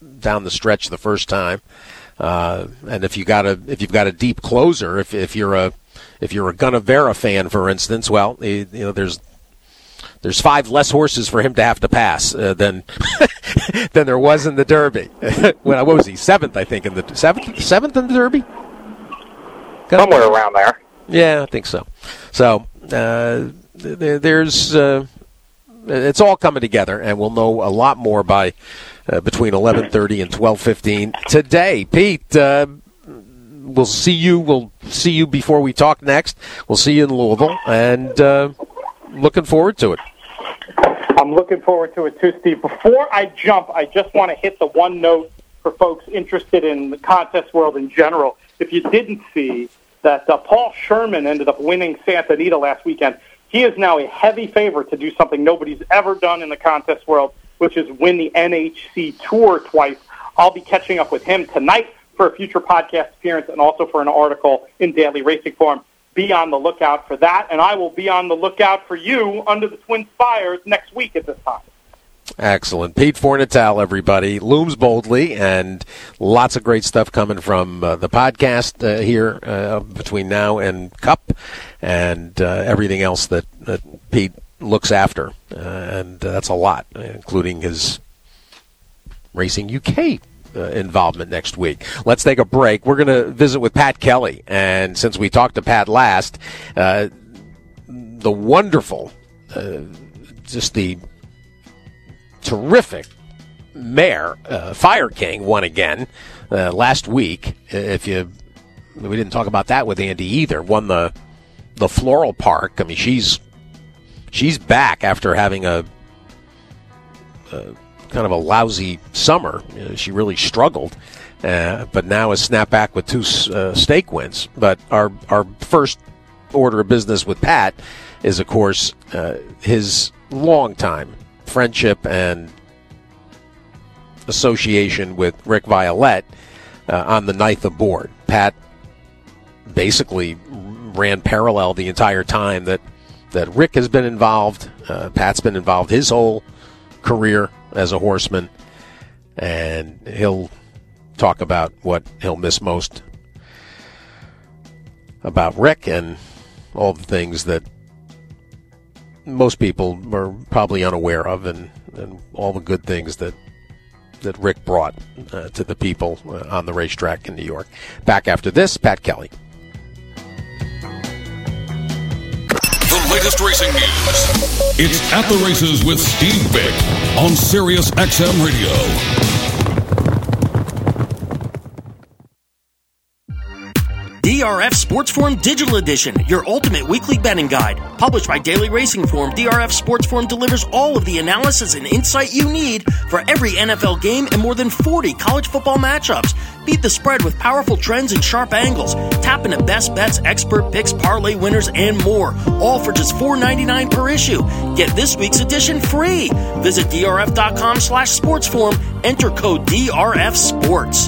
down the stretch the first time. Uh, and if you got a if you've got a deep closer, if if you're a if you're a Gunnavera fan, for instance, well, you know there's there's five less horses for him to have to pass uh, than than there was in the Derby. When what was he seventh? I think in the seventh seventh in the Derby. Somewhere around there. Yeah, I think so. So uh, there, there's uh, it's all coming together, and we'll know a lot more by. Uh, between eleven thirty and twelve fifteen today. Pete, uh, we'll see you. We'll see you before we talk next. We'll see you in Louisville, and uh, looking forward to it. I'm looking forward to it too, Steve. Before I jump, I just want to hit the one note for folks interested in the contest world in general. If you didn't see that uh, Paul Sherman ended up winning Santa Anita last weekend, he is now a heavy favorite to do something nobody's ever done in the contest world, which is win the N H C Tour twice. I'll be catching up with him tonight for a future podcast appearance and also for an article in Daily Racing Form. Be on the lookout for that, and I will be on the lookout for you under the Twin Spires next week at this time. Excellent. Pete Fornatale, everybody. Looms boldly, and lots of great stuff coming from uh, the podcast uh, here uh, between now and Cup and uh, everything else that, that Pete looks after, uh, and uh, that's a lot, including his Racing U K uh, involvement next week. Let's take a break. We're going to visit with Pat Kelly, and since we talked to Pat last, uh, the wonderful, uh, just the terrific mare, uh, Fire King, won again uh, last week. If you, we didn't talk about that with Andy either. Won the the Floral Park. I mean, she's She's back after having a, a kind of a lousy summer. You know, she really struggled, uh, but now has snapped back with two uh, stake wins. But our our first order of business with Pat is, of course, uh, his longtime friendship and association with Rick Violette uh, on the ninth aboard. Pat basically ran parallel the entire time that that Rick has been involved. Uh, Pat's been involved his whole career as a horseman, and he'll talk about what he'll miss most about Rick and all the things that most people are probably unaware of, and, and all the good things that that Rick brought uh, to the people uh, on the racetrack in New York. Back after this, Pat Kelly. The latest racing news. It's At the Races with Steve Bick on Sirius X M Radio. D R F Sports Forum Digital Edition, your ultimate weekly betting guide. Published by Daily Racing Form, D R F Sports Forum delivers all of the analysis and insight you need for every N F L game and more than forty college football matchups. Beat the spread with powerful trends and sharp angles. Tap into best bets, expert picks, parlay winners, and more. All for just four dollars and ninety-nine cents per issue. Get this week's edition free. Visit drf.com slash sportsforum. Enter code D R F Sports.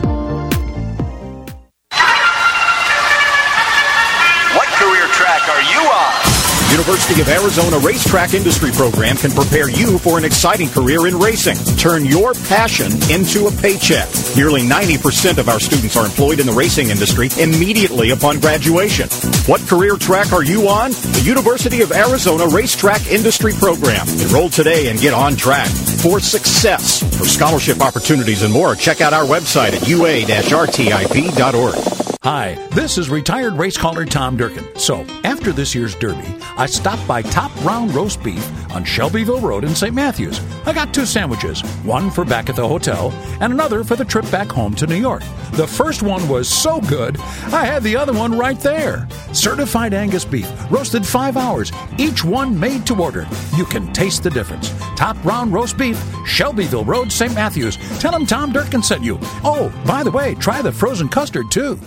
What career track are you on? University of Arizona Racetrack Industry Program can prepare you for an exciting career in racing. Turn your passion into a paycheck. Nearly ninety percent of our students are employed in the racing industry immediately upon graduation. What career track are you on? The University of Arizona Racetrack Industry Program. Enroll today and get on track for success. For scholarship opportunities and more, check out our website at u a dash r t i p dot org. Hi, this is retired race caller Tom Durkin. So, after this year's Derby, I stopped by Top Round Roast Beef on Shelbyville Road in Saint Matthews. I got two sandwiches, one for back at the hotel and another for the trip back home to New York. The first one was so good, I had the other one right there. Certified Angus beef, roasted five hours, each one made to order. You can taste the difference. Top Round Roast Beef, Shelbyville Road, Saint Matthews. Tell them Tom Durkin sent you. Oh, by the way, try the frozen custard too.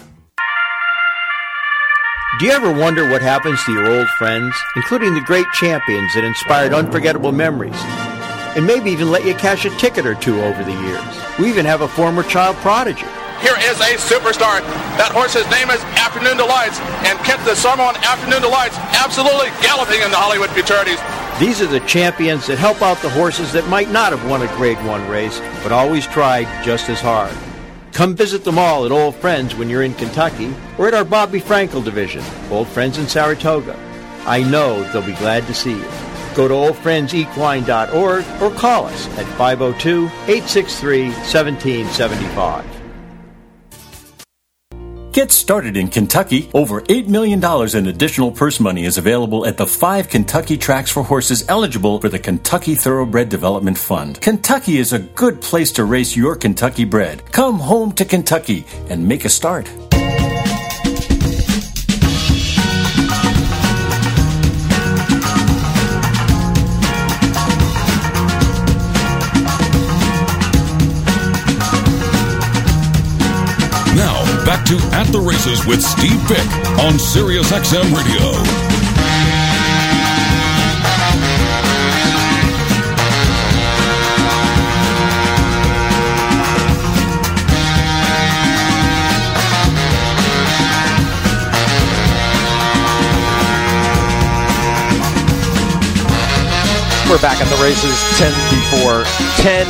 Do you ever wonder what happens to your old friends, including the great champions that inspired unforgettable memories, and maybe even let you cash a ticket or two over the years? We even have a former child prodigy. Here is a superstar. That horse's name is Afternoon Delights, and kept the summer on Afternoon Delights absolutely galloping in the Hollywood Futurities. These are the champions that help out the horses that might not have won a Grade One race, but always tried just as hard. Come visit them all at Old Friends when you're in Kentucky, or at our Bobby Frankel division, Old Friends in Saratoga. I know they'll be glad to see you. Go to old friends equine dot org or call us at five oh two, eight six three, one seven seven five. Get started in Kentucky. Over eight million dollars in additional purse money is available at the five Kentucky tracks for horses eligible for the Kentucky Thoroughbred Development Fund. Kentucky is a good place to race your Kentucky bred. Come home to Kentucky and make a start. Back to At the Races with Steve Bick on Sirius X M Radio. We're back at the races, ten before ten.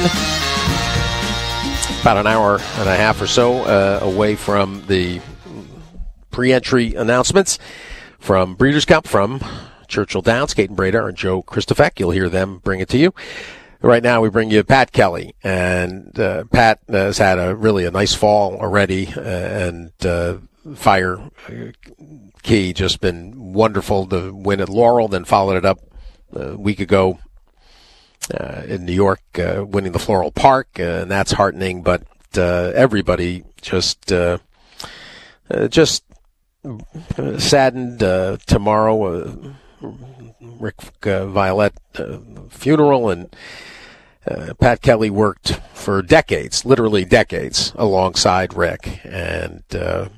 About an hour and a half or so uh, away from the pre-entry announcements from Breeders' Cup from Churchill Downs. Kate and Bradar and Joe Christofek. You'll hear them bring it to you. Right now we bring you Pat Kelly. And uh, Pat has had a really a nice fall already. Uh, and uh, Fire Key just been wonderful to win at Laurel, then followed it up a week ago Uh, in New York, uh, winning the Floral Park, uh, and that's heartening. But uh, everybody just uh, uh, just uh, saddened uh, tomorrow. Uh, Rick uh, Violette uh, funeral, and uh, Pat Kelly worked for decades, literally decades, alongside Rick, and uh,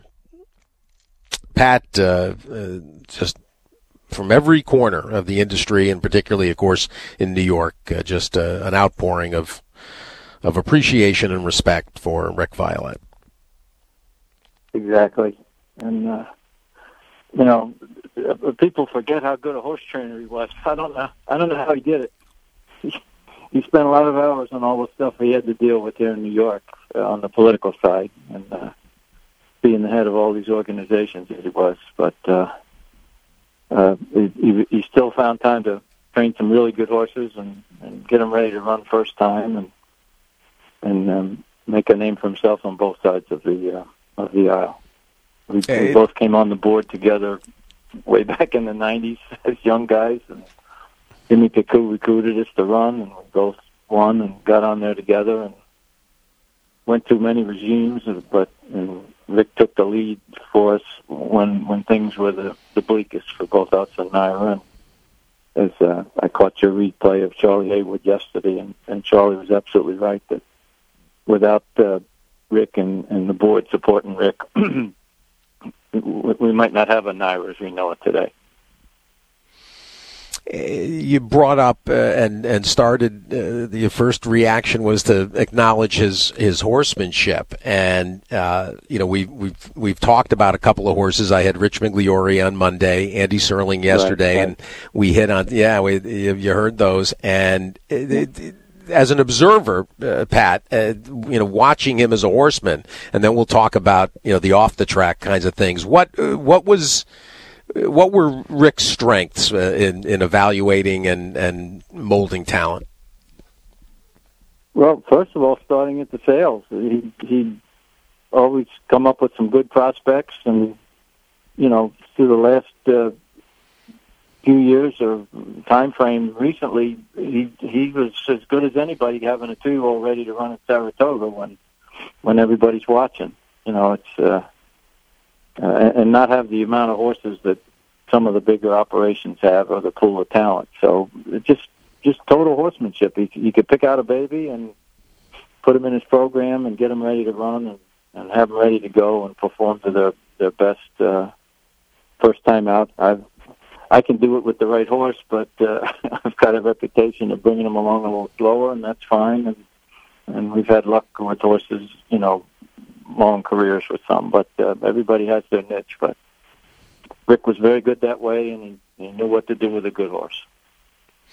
Pat uh, uh, just. From every corner of the industry, and particularly, of course, in New York, uh, just uh, an outpouring of of appreciation and respect for Rick Violette. Exactly, and uh, you know, people forget how good a horse trainer he was. I don't know. I don't know how he did it. He, he spent a lot of hours on all the stuff he had to deal with here in New York uh, on the political side, and uh, being the head of all these organizations as he was, but. Uh, Uh, he, he still found time to train some really good horses and, and get them ready to run first time and and um, make a name for himself on both sides of the uh, of the aisle. We, hey, we both came on the board together way back in the nineties as young guys, and Jimmy Picou recruited us to run, and we both won and got on there together and went through many regimes, but and Rick took the lead for us when when things were the, the bleakest for both us and Naira. And as uh, I caught your replay of Charlie Haywood yesterday, and, and Charlie was absolutely right that without uh, Rick and, and the board supporting Rick, we might not have a Naira as we know it today. You brought up uh, and and started. Uh, the first reaction was to acknowledge his, his horsemanship, and uh, you know we we've we've talked about a couple of horses. I had Rich Migliore on Monday, Andy Serling yesterday, right, right. and we hit on yeah. We, you heard those, and it, it, it, as an observer, uh, Pat, uh, you know, watching him as a horseman, and then we'll talk about you know the off the track kinds of things. What uh, what was What were Rick's strengths uh, in, in evaluating and, and molding talent? Well, first of all, starting at the sales, he he always come up with some good prospects, and you know, through the last uh, few years or time frame recently, he he was as good as anybody having a two-year-old ready to run at Saratoga when when everybody's watching. You know, it's. Uh, Uh, and not have the amount of horses that some of the bigger operations have or the pool of talent. So it just just total horsemanship. He, he could pick out a baby and put him in his program and get him ready to run and, and have them ready to go and perform to their, their best uh, first time out. I've, I can do it with the right horse, but uh, I've got a reputation of bringing them along a little slower, and that's fine. And, and we've had luck with horses, you know, long careers with some, but uh, everybody has their niche. But Rick was very good that way, and he, he knew what to do with a good horse.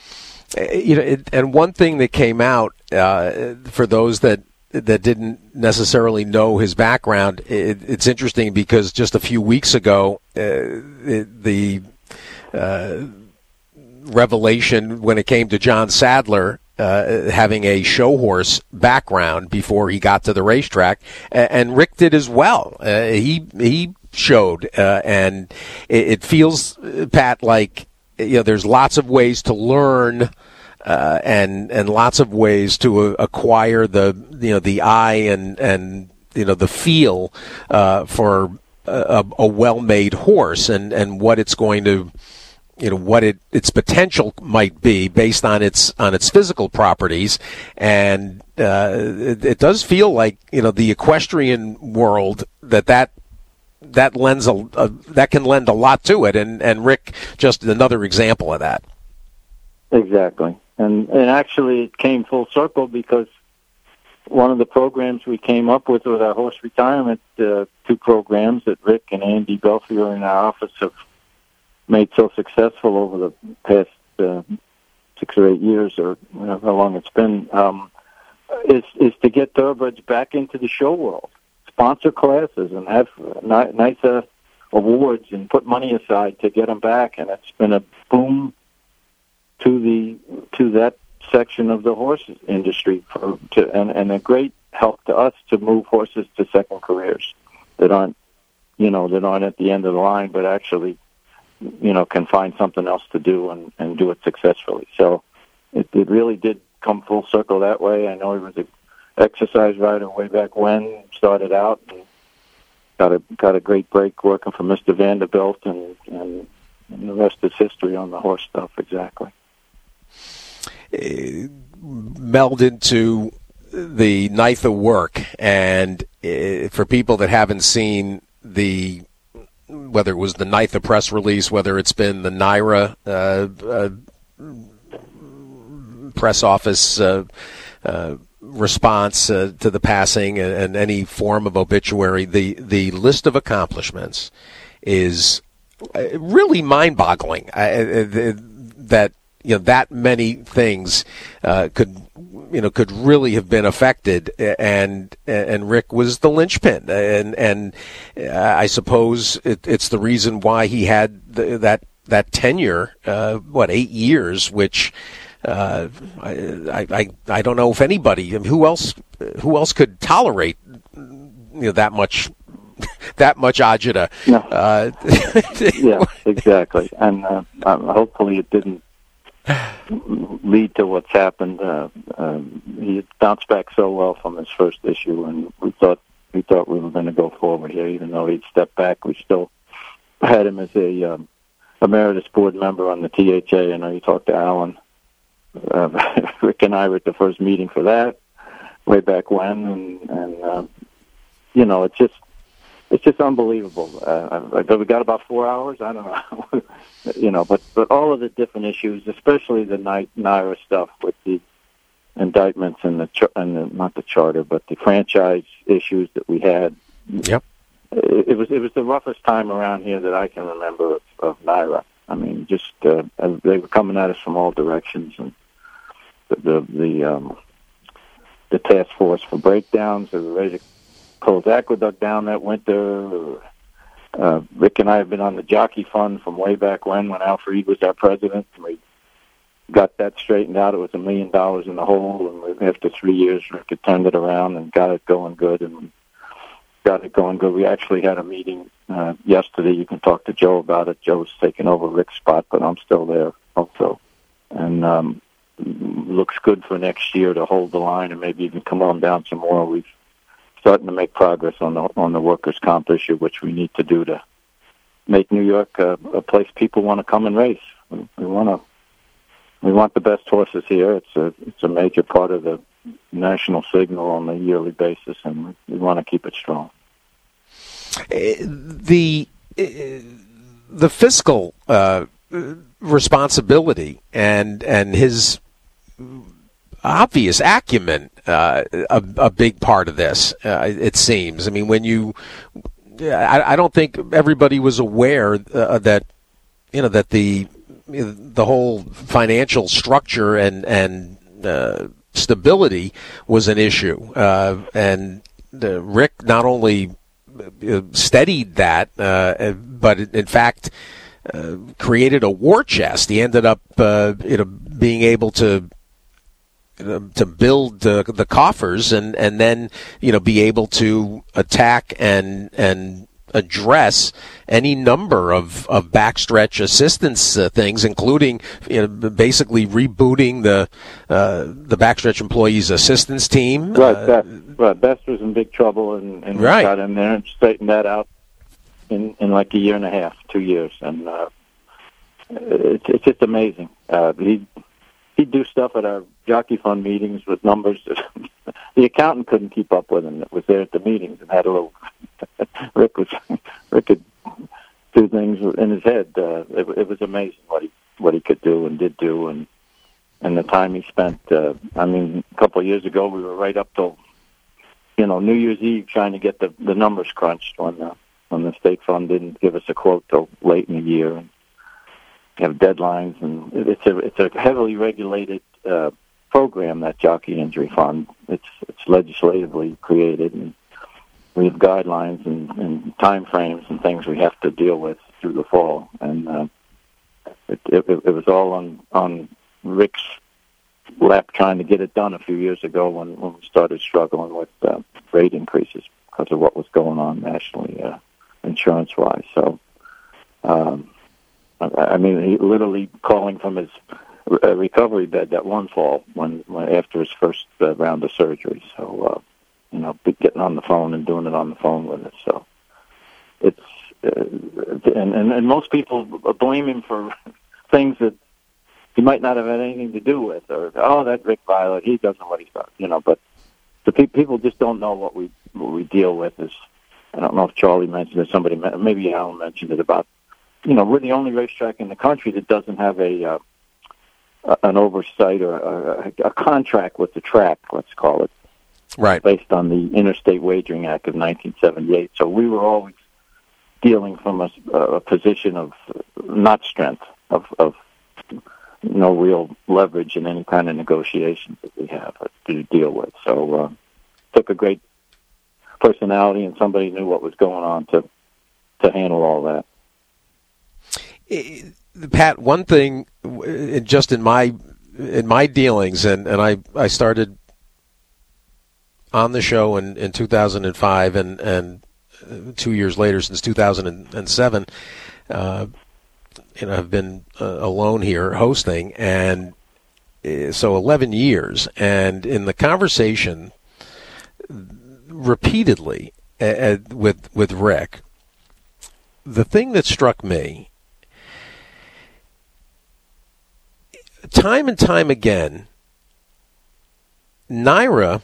You know, it, and one thing that came out uh, for those that that didn't necessarily know his background, it, it's interesting because just a few weeks ago, uh, it, the uh, revelation when it came to John Sadler uh, having a show horse background before he got to the racetrack, and, and Rick did as well. Uh, he he showed, uh, and it, it feels, Pat, like you know, there's lots of ways to learn. Uh, and and lots of ways to uh, acquire the you know the eye and and you know the feel uh, for a, a well-made horse and, and what it's going to you know what it its potential might be based on its on its physical properties, and uh, it, it does feel like you know the equestrian world that that. That lends a, a that can lend a lot to it, and, and Rick just another example of that. Exactly. And and actually it came full circle because one of the programs we came up with with our horse retirement, uh, two programs that Rick and Andy Belfiore in our office have made so successful over the past uh, six or eight years or how long it's been, um, is, is to get thoroughbreds back into the show world, sponsor classes and have ni- nice uh, awards and put money aside to get them back. And it's been a boom to the to that section of the horse industry, for, to, and, and a great help to us to move horses to second careers that aren't, you know, that aren't at the end of the line, but actually, you know, can find something else to do and, and do it successfully. So it, it really did come full circle that way. I know he was an exercise rider way back when, started out and got a got a great break working for Mister Vanderbilt, and, and, and the rest is history on the horse stuff, exactly. Meld into the N Y T H A work, and uh, for people that haven't seen the, whether it was the N Y T H A press release, whether it's been the NYRA uh, uh, press office uh, uh, response uh, to the passing and, and any form of obituary, the, the list of accomplishments is really mind-boggling. Uh, that you know that many things uh, could you know could really have been affected, and and Rick was the linchpin, and and I suppose it, it's the reason why he had the, that that tenure, uh, what eight years, which uh, I, I I don't know if anybody who else who else could tolerate you know that much. That much agita. No. Uh, yeah, exactly. And uh, hopefully it didn't lead to what's happened. Uh, uh, he bounced back so well from his first issue, and we thought we thought we were going to go forward here. Even though he'd stepped back, we still had him as a um, emeritus board member on the T H A. I know you talked to Alan. Uh, Rick and I were at the first meeting for that way back when, and, and uh, you know, it's just. It's just unbelievable. Uh, we got about four hours. I don't know, you know, but, but all of the different issues, especially the NYRA stuff with the indictments and the, and the not the charter, but the franchise issues that we had. Yep. It, it was it was the roughest time around here that I can remember of, of NYRA. I mean, just uh, they were coming at us from all directions, and the the the, um, the task force for breakdowns. They were ready to close Aqueduct down that winter. Uh, Rick and I have been on the jockey fund from way back when, when Al Freed was our president. And we got that straightened out. It was a million dollars in the hole, and after three years, Rick had turned it around and got it going good. And got it going good. We actually had a meeting uh, yesterday. You can talk to Joe about it. Joe's taking over Rick's spot, but I'm still there also. And um, looks good for next year to hold the line and maybe even come on down some more. We've starting to make progress on the on the workers' comp issue, which we need to do to make New York a, a place people want to come and race. We, we want to we want the best horses here. It's a it's a major part of the national signal on a yearly basis, and we, we want to keep it strong. The the fiscal uh, responsibility and and his obvious acumen, uh, a, a big part of this, uh, it seems. I mean, when you, I, I don't think everybody was aware uh, that, you know, that the the whole financial structure and and uh, stability was an issue, uh, and uh, Rick not only steadied that, uh, but in fact uh, created a war chest. He ended up, uh, you know, being able to. to build uh, the coffers and, and then, you know, be able to attack and and address any number of, of backstretch assistance uh, things, including, you know, basically rebooting the uh, the backstretch employees assistance team. Right, uh, Best, right. Best was in big trouble, and, and right. we got in there and straightened that out in, in like a year and a half, two years, and uh, it's it's just amazing. Uh, he he'd do stuff at our jockey fund meetings with numbers that the accountant couldn't keep up with, and that was there at the meetings and had a little. Rick was Rick could do things in his head. Uh, it, it was amazing what he what he could do and did do, and and the time he spent. Uh, I mean, a couple of years ago, we were right up till you know New Year's Eve trying to get the, the numbers crunched when the when the state fund didn't give us a quote till late in the year. And have deadlines, and it's a it's a heavily regulated uh, program, that Jockey Injury Fund. It's it's legislatively created, and we have guidelines and, and time frames and things we have to deal with through the fall. And uh, it, it, it was all on on Rick's lap trying to get it done a few years ago when, when we started struggling with uh, rate increases because of what was going on nationally, uh, insurance-wise. So. Um, I mean, he literally calling from his uh, recovery bed that one fall when, when after his first uh, round of surgery. So, uh, you know, getting on the phone and doing it on the phone with us. So, it's uh, and, and and most people blame him for things that he might not have had anything to do with, or oh, that Rick Violet, he doesn't know what he's done, you know. But the pe- people just don't know what we what we deal with. Is I don't know if Charlie mentioned it, somebody maybe Alan mentioned it about. You know, we're the only racetrack in the country that doesn't have a uh, an oversight or a, a contract with the track, let's call it, right? Based on the Interstate Wagering Act of nineteen seventy-eight. So we were always dealing from a, a position of not strength, of, of no real leverage in any kind of negotiations that we have to deal with. So uh, took a great personality and somebody knew what was going on to to handle all that. Pat, one thing, just in my in my dealings, and, and I, I started on the show in, in two thousand five, and, and two years later, since two thousand seven, uh, you know, I've been uh, alone here hosting, and so eleven years, and in the conversation, repeatedly uh, with with Rick, the thing that struck me. Time and time again, NYRA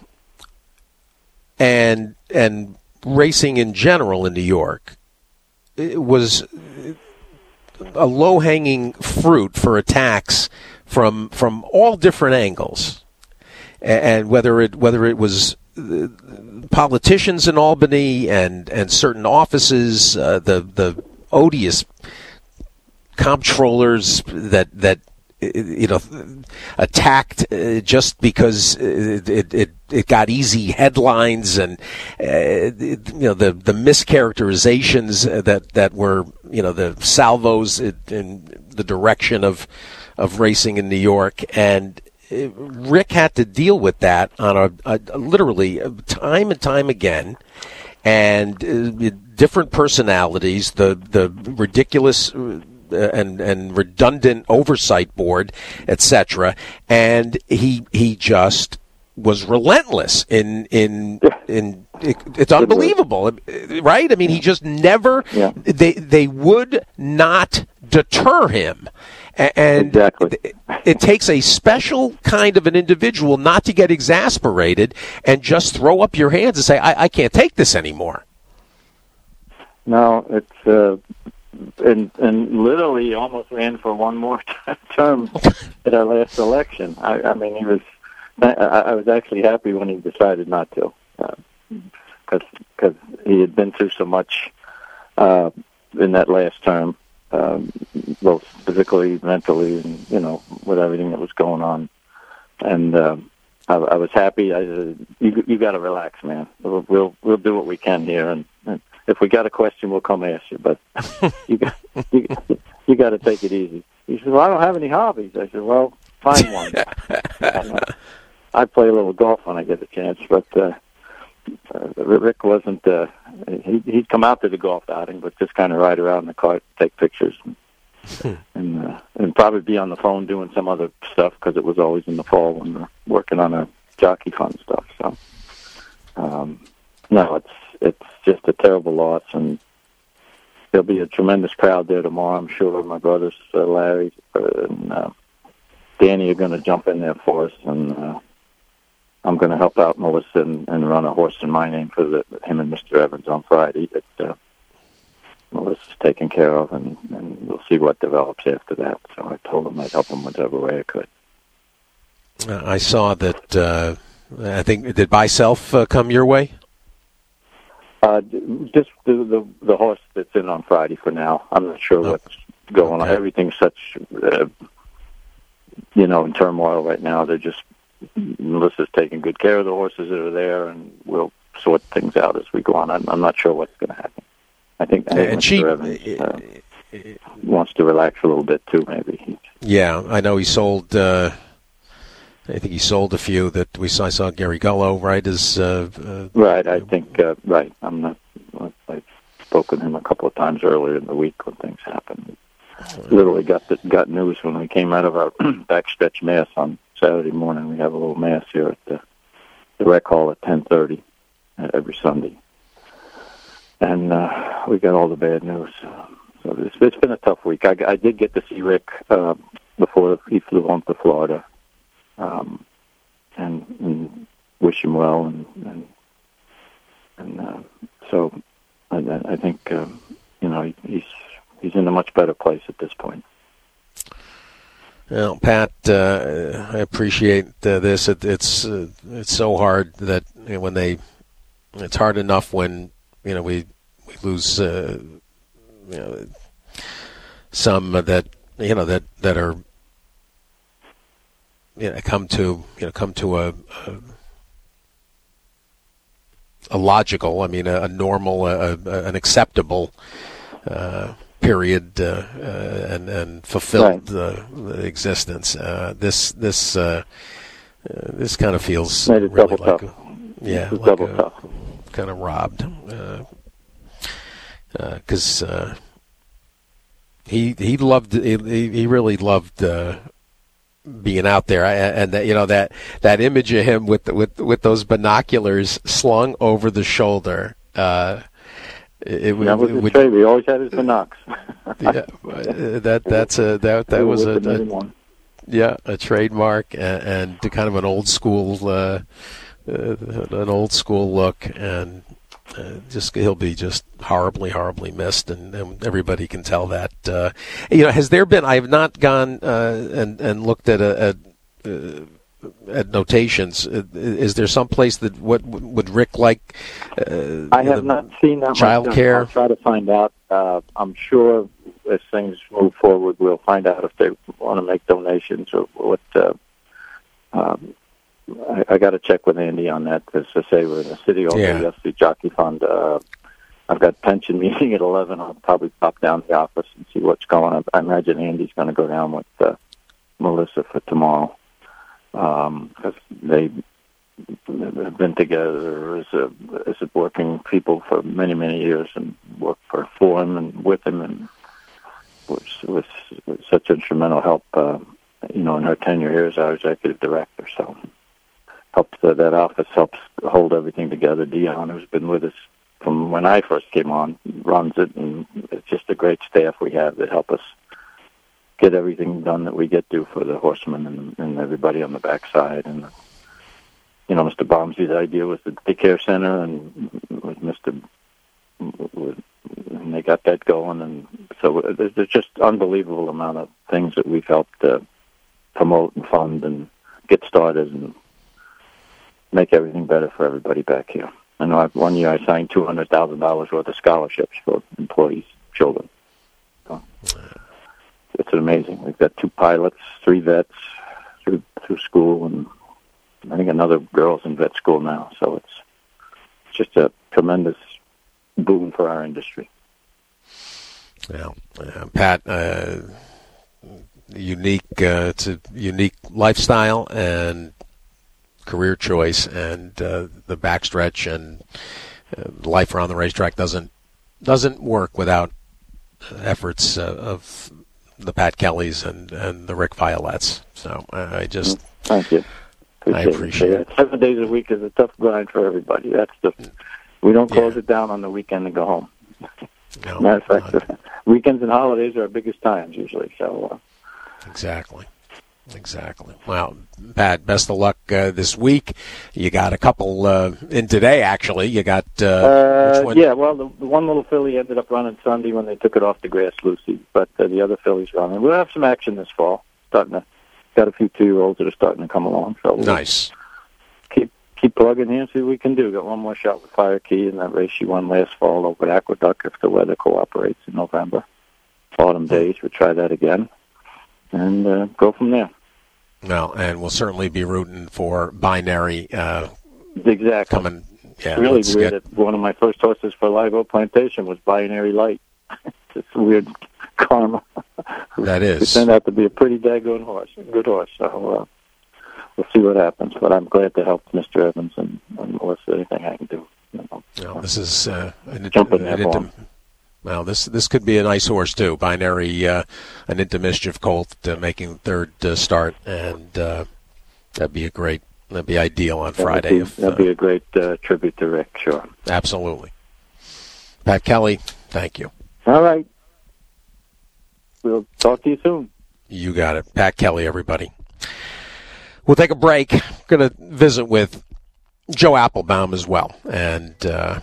and and racing in general in New York was a low-hanging fruit for attacks from from all different angles, and whether it whether it was politicians in Albany and and certain offices, uh, the the odious comptrollers that that. you know, attacked uh, just because it, it, it, it got easy headlines and, uh, it, you know, the, the mischaracterizations that, that were, you know, the salvos in the direction of, of racing in New York. And it, Rick had to deal with that on a, a, a literally time and time again. And uh, different personalities, the, the ridiculous and and redundant oversight board, et cetera. And he he just was relentless in in in. It, it's unbelievable, right? I mean, he just never. Yeah. They they would not deter him, and exactly. it, it takes a special kind of an individual not to get exasperated and just throw up your hands and say, "I, I can't take this anymore." No, it's. Uh... And and literally almost ran for one more term at our last election. I, I mean, he was. I, I was actually happy when he decided not to, because uh, because he had been through so much uh, in that last term. um, both physically, mentally, and you know, with everything that was going on. And uh, I, I was happy. I said, "You you got to relax, man. We'll, we'll we'll do what we can here, and, and if we got a question, we'll come ask you. But you got you, you got to take it easy." He said, "Well, I don't have any hobbies." I said, "Well, find one." uh, I play a little golf when I get a chance, but uh, uh, Rick wasn't. Uh, he, he'd come out to the golf outing, but just kind of ride around in the car, take pictures, and and, uh, and probably be on the phone doing some other stuff because it was always in the fall when we're working on a jockey fund stuff. So, um, no, it's it's just a terrible loss, and there'll be a tremendous crowd there tomorrow. I'm sure my brothers, uh, Larry and uh, Danny, are going to jump in there for us, and uh, I'm going to help out Melissa and, and run a horse in my name for the, him and Mister Evans on Friday that uh, Melissa's taken care of, and, and we'll see what develops after that. So I told him I'd help him whichever way I could. Uh, I saw that, uh, I think, did Buy Self uh, come your way? Uh, just the, the the horse that's in on Friday for now. I'm not sure oh. what's going okay. on. Everything's such, uh, you know, in turmoil right now. They're just, Melissa's taking good care of the horses that are there, and we'll sort things out as we go on. I'm, I'm not sure what's going to happen. I think, I think and Mister she, Evans uh, wants to relax a little bit too, maybe. Yeah, I know he sold. Uh, I think he sold a few that we saw. I saw Gary Gullo, right? Is uh, uh, right. I think uh, right. I'm not. I've spoken to him a couple of times earlier in the week when things happened. Literally got the, got news when we came out of our backstretch mass on Saturday morning. We have a little mass here at the, the rec hall at ten thirty every Sunday, and uh, we got all the bad news. So it's, it's been a tough week. I, I did get to see Rick uh, before he flew home to Florida. Um, and, and wish him well, and and, and uh, so I, I think uh, you know he, he's he's in a much better place at this point. Well, Pat, uh, I appreciate uh, this. It, it's uh, it's so hard that you know, when they it's hard enough when you know we we lose uh, you know some that you know that that are. You know, come to you know come to a a, a logical, I mean, a, a normal, a, a, an acceptable uh, period uh, uh, and and fulfilled right. uh, existence. Uh, this this uh, uh, this kind of feels Made it really double like tough. A, yeah, like double a, tough. Kind of robbed because uh, uh, uh, he he loved he he really loved. Uh, being out there, and that you know that that image of him with with with those binoculars slung over the shoulder. Uh, it, it that was would, his trade. He always had his binocs. yeah, that that's a that that was a, a yeah a trademark and, and to kind of an old school uh, uh, an old school look, and uh, just he'll be just horribly horribly missed, and, and everybody can tell that. Uh, you know, has there been? I have not gone uh, and and looked at a, a uh, at notations. Is there some place that what would Rick like? Uh, I have not seen that. Child care. I'll try to find out. Uh, I'm sure as things move forward, we'll find out if they want to make donations or what. Uh, um, I, I got to check with Andy on that. As I say, we're in the city over yeah. yesterday, Jockey Fund. Uh, I've got pension meeting at eleven. I'll probably pop down to the office and see what's going on. I imagine Andy's going to go down with uh, Melissa for tomorrow because um, they have been together as a, as a working people for many, many years and worked for, for him and with him, and was, was, was such instrumental help, uh, you know, in her tenure here as our executive director. So helps uh, that office helps hold everything together. Dion, who's been with us from when I first came on, runs it, and it's just a great staff we have that help us get everything done that we get to for the horsemen and, and everybody on the backside. And you know, Mister Bomsey's idea was the daycare center, and with Mister With, and they got that going, and so there's, there's just unbelievable amount of things that we've helped uh, promote and fund and get started and make everything better for everybody back here. I know I've, one year I signed two hundred thousand dollars worth of scholarships for employees' children. So it's amazing. We've got two pilots, three vets through through school, and I think another girl's in vet school now. So it's just a tremendous boom for our industry. Well, uh, Pat, uh, unique. Uh, it's a unique lifestyle and career choice, and uh, the backstretch and uh, life around the racetrack doesn't doesn't work without efforts uh, of the Pat Kellys and, and the Rick Violettes. So uh, I just thank you. Appreciate I appreciate it. it. Seven days a week is a tough grind for everybody. That's the we don't close yeah. it down on the weekend and go home. No, Matter of fact, uh, weekends and holidays are our biggest times usually. So uh, exactly. Exactly. Well, Pat, best of luck uh, this week. You got a couple uh, in today, actually. You got uh, uh, which one? Yeah, well, the, the one little filly ended up running Sunday when they took it off the grass, Lucy. But uh, the other filly's running. We'll have some action this fall. Starting to got a few two-year-olds that are starting to come along. So we'll nice. Keep keep plugging here and see what we can do. Got one more shot with Fire Key in that race she won last fall over at Aqueduct if the weather cooperates in November. Autumn days, we'll try that again. And uh, go from there. Well, and we'll certainly be rooting for Binary. Uh, exactly. Coming, yeah, really weird get... that one of my first horses for Live Oak Plantation was Binary Light. It's weird karma. That is. It turned out to be a pretty daggone horse, a good horse. So uh, we'll see what happens. But I'm glad to help Mister Evans and, and Melissa. Anything I can do. You know, well, this is uh, an, jump in an, there an, Well, this this could be a nice horse too. Binary, uh, an Into Mischief colt uh, making third uh, start, and uh, that'd be a great, that'd be ideal on that Friday. Would be, if, that'd uh, be a great uh, tribute to Rick. Sure. Absolutely. Pat Kelly, thank you. All right. We'll talk to you soon. You got it, Pat Kelly. Everybody. We'll take a break. Going to visit with Joe Applebaum as well, and. Uh,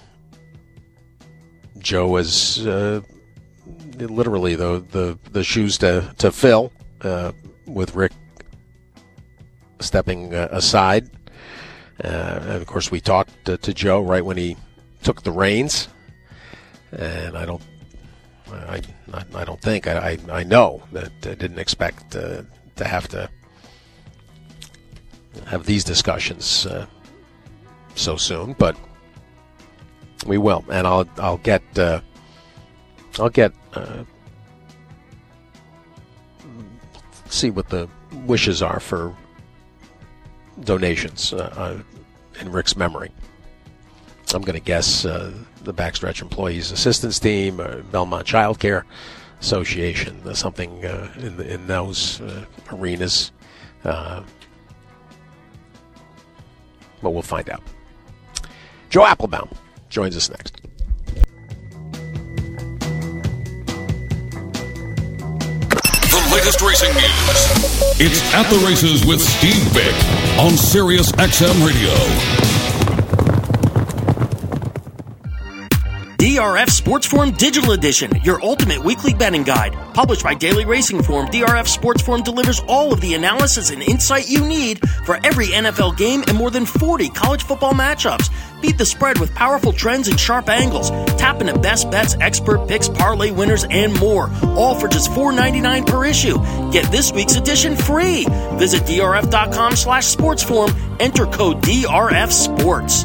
Joe is uh, literally the, the, the shoes to, to fill uh, with Rick stepping uh, aside. Uh, and, of course, we talked to, to Joe right when he took the reins. And I don't I, I don't think, I, I know that I didn't expect uh, to have to have these discussions uh, so soon, but we will, and I'll I'll get uh, I'll get uh, see what the wishes are for donations uh, uh, in Rick's memory. I'm going to guess uh, the Backstretch Employees Assistance Team, uh, Belmont Child Care Association, uh, something uh, in the, in those uh, arenas. Uh, but we'll find out. Joe Applebaum joins us next. The latest racing news. It's At the Races with Steve Bick on Sirius X M Radio. D R F Sports Forum Digital Edition, your ultimate weekly betting guide. Published by Daily Racing Form, D R F Sports Forum delivers all of the analysis and insight you need for every N F L game and more than forty college football matchups. Beat the spread with powerful trends and sharp angles. Tap into best bets, expert picks, parlay winners, and more. All for just four dollars and ninety-nine cents per issue. Get this week's edition free. Visit drf.com slash sportsforum. Enter code D R F Sports.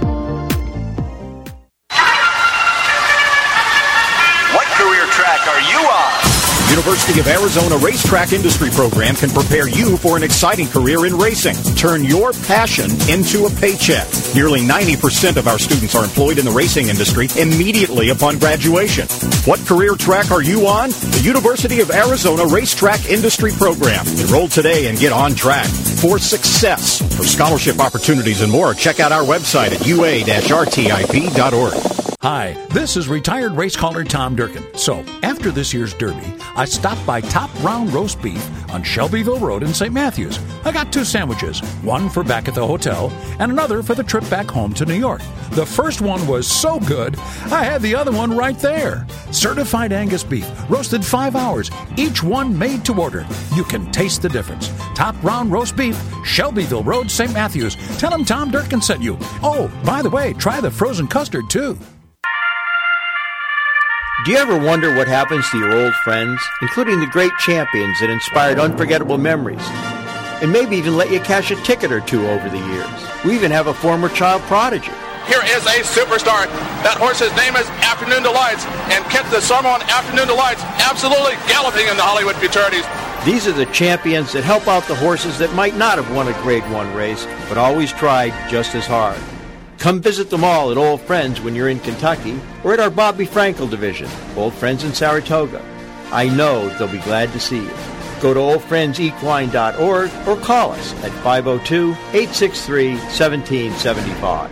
Track are you on? University of Arizona Racetrack Industry Program can prepare you for an exciting career in racing. Turn your passion into a paycheck. Nearly ninety percent of our students are employed in the racing industry immediately upon graduation. What career track are you on? The University of Arizona Racetrack Industry Program. Enroll today and get on track for success. For scholarship opportunities and more, check out our website at u a dash r t i p dot org. Hi, this is retired race caller Tom Durkin. So, after this year's Derby, I stopped by Top Round Roast Beef on Shelbyville Road in Saint Matthews. I got two sandwiches, one for back at the hotel and another for the trip back home to New York. The first one was so good, I had the other one right there. Certified Angus beef, roasted five hours, each one made to order. You can taste the difference. Top Round Roast Beef, Shelbyville Road, Saint Matthews. Tell them Tom Durkin sent you. Oh, by the way, try the frozen custard too. Do you ever wonder what happens to your old friends, including the great champions that inspired unforgettable memories? And maybe even let you cash a ticket or two over the years. We even have a former child prodigy. Here is a superstar. That horse's name is Afternoon Delights, and Kent the summer on Afternoon Delights, absolutely galloping in the Hollywood Futurities. These are the champions that help out the horses that might not have won a Grade One race, but always tried just as hard. Come visit them all at Old Friends when you're in Kentucky, or at our Bobby Frankel division, Old Friends in Saratoga. I know they'll be glad to see you. Go to old friends equine dot org or call us at five oh two, eight six three, one seven seven five.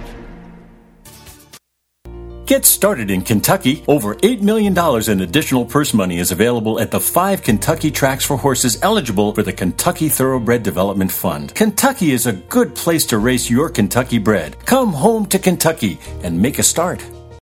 Get started in Kentucky. Over eight million dollars in additional purse money is available at the five Kentucky tracks for horses eligible for the Kentucky Thoroughbred Development Fund. Kentucky is a good place to race your Kentucky bred. Come home to Kentucky and make a start.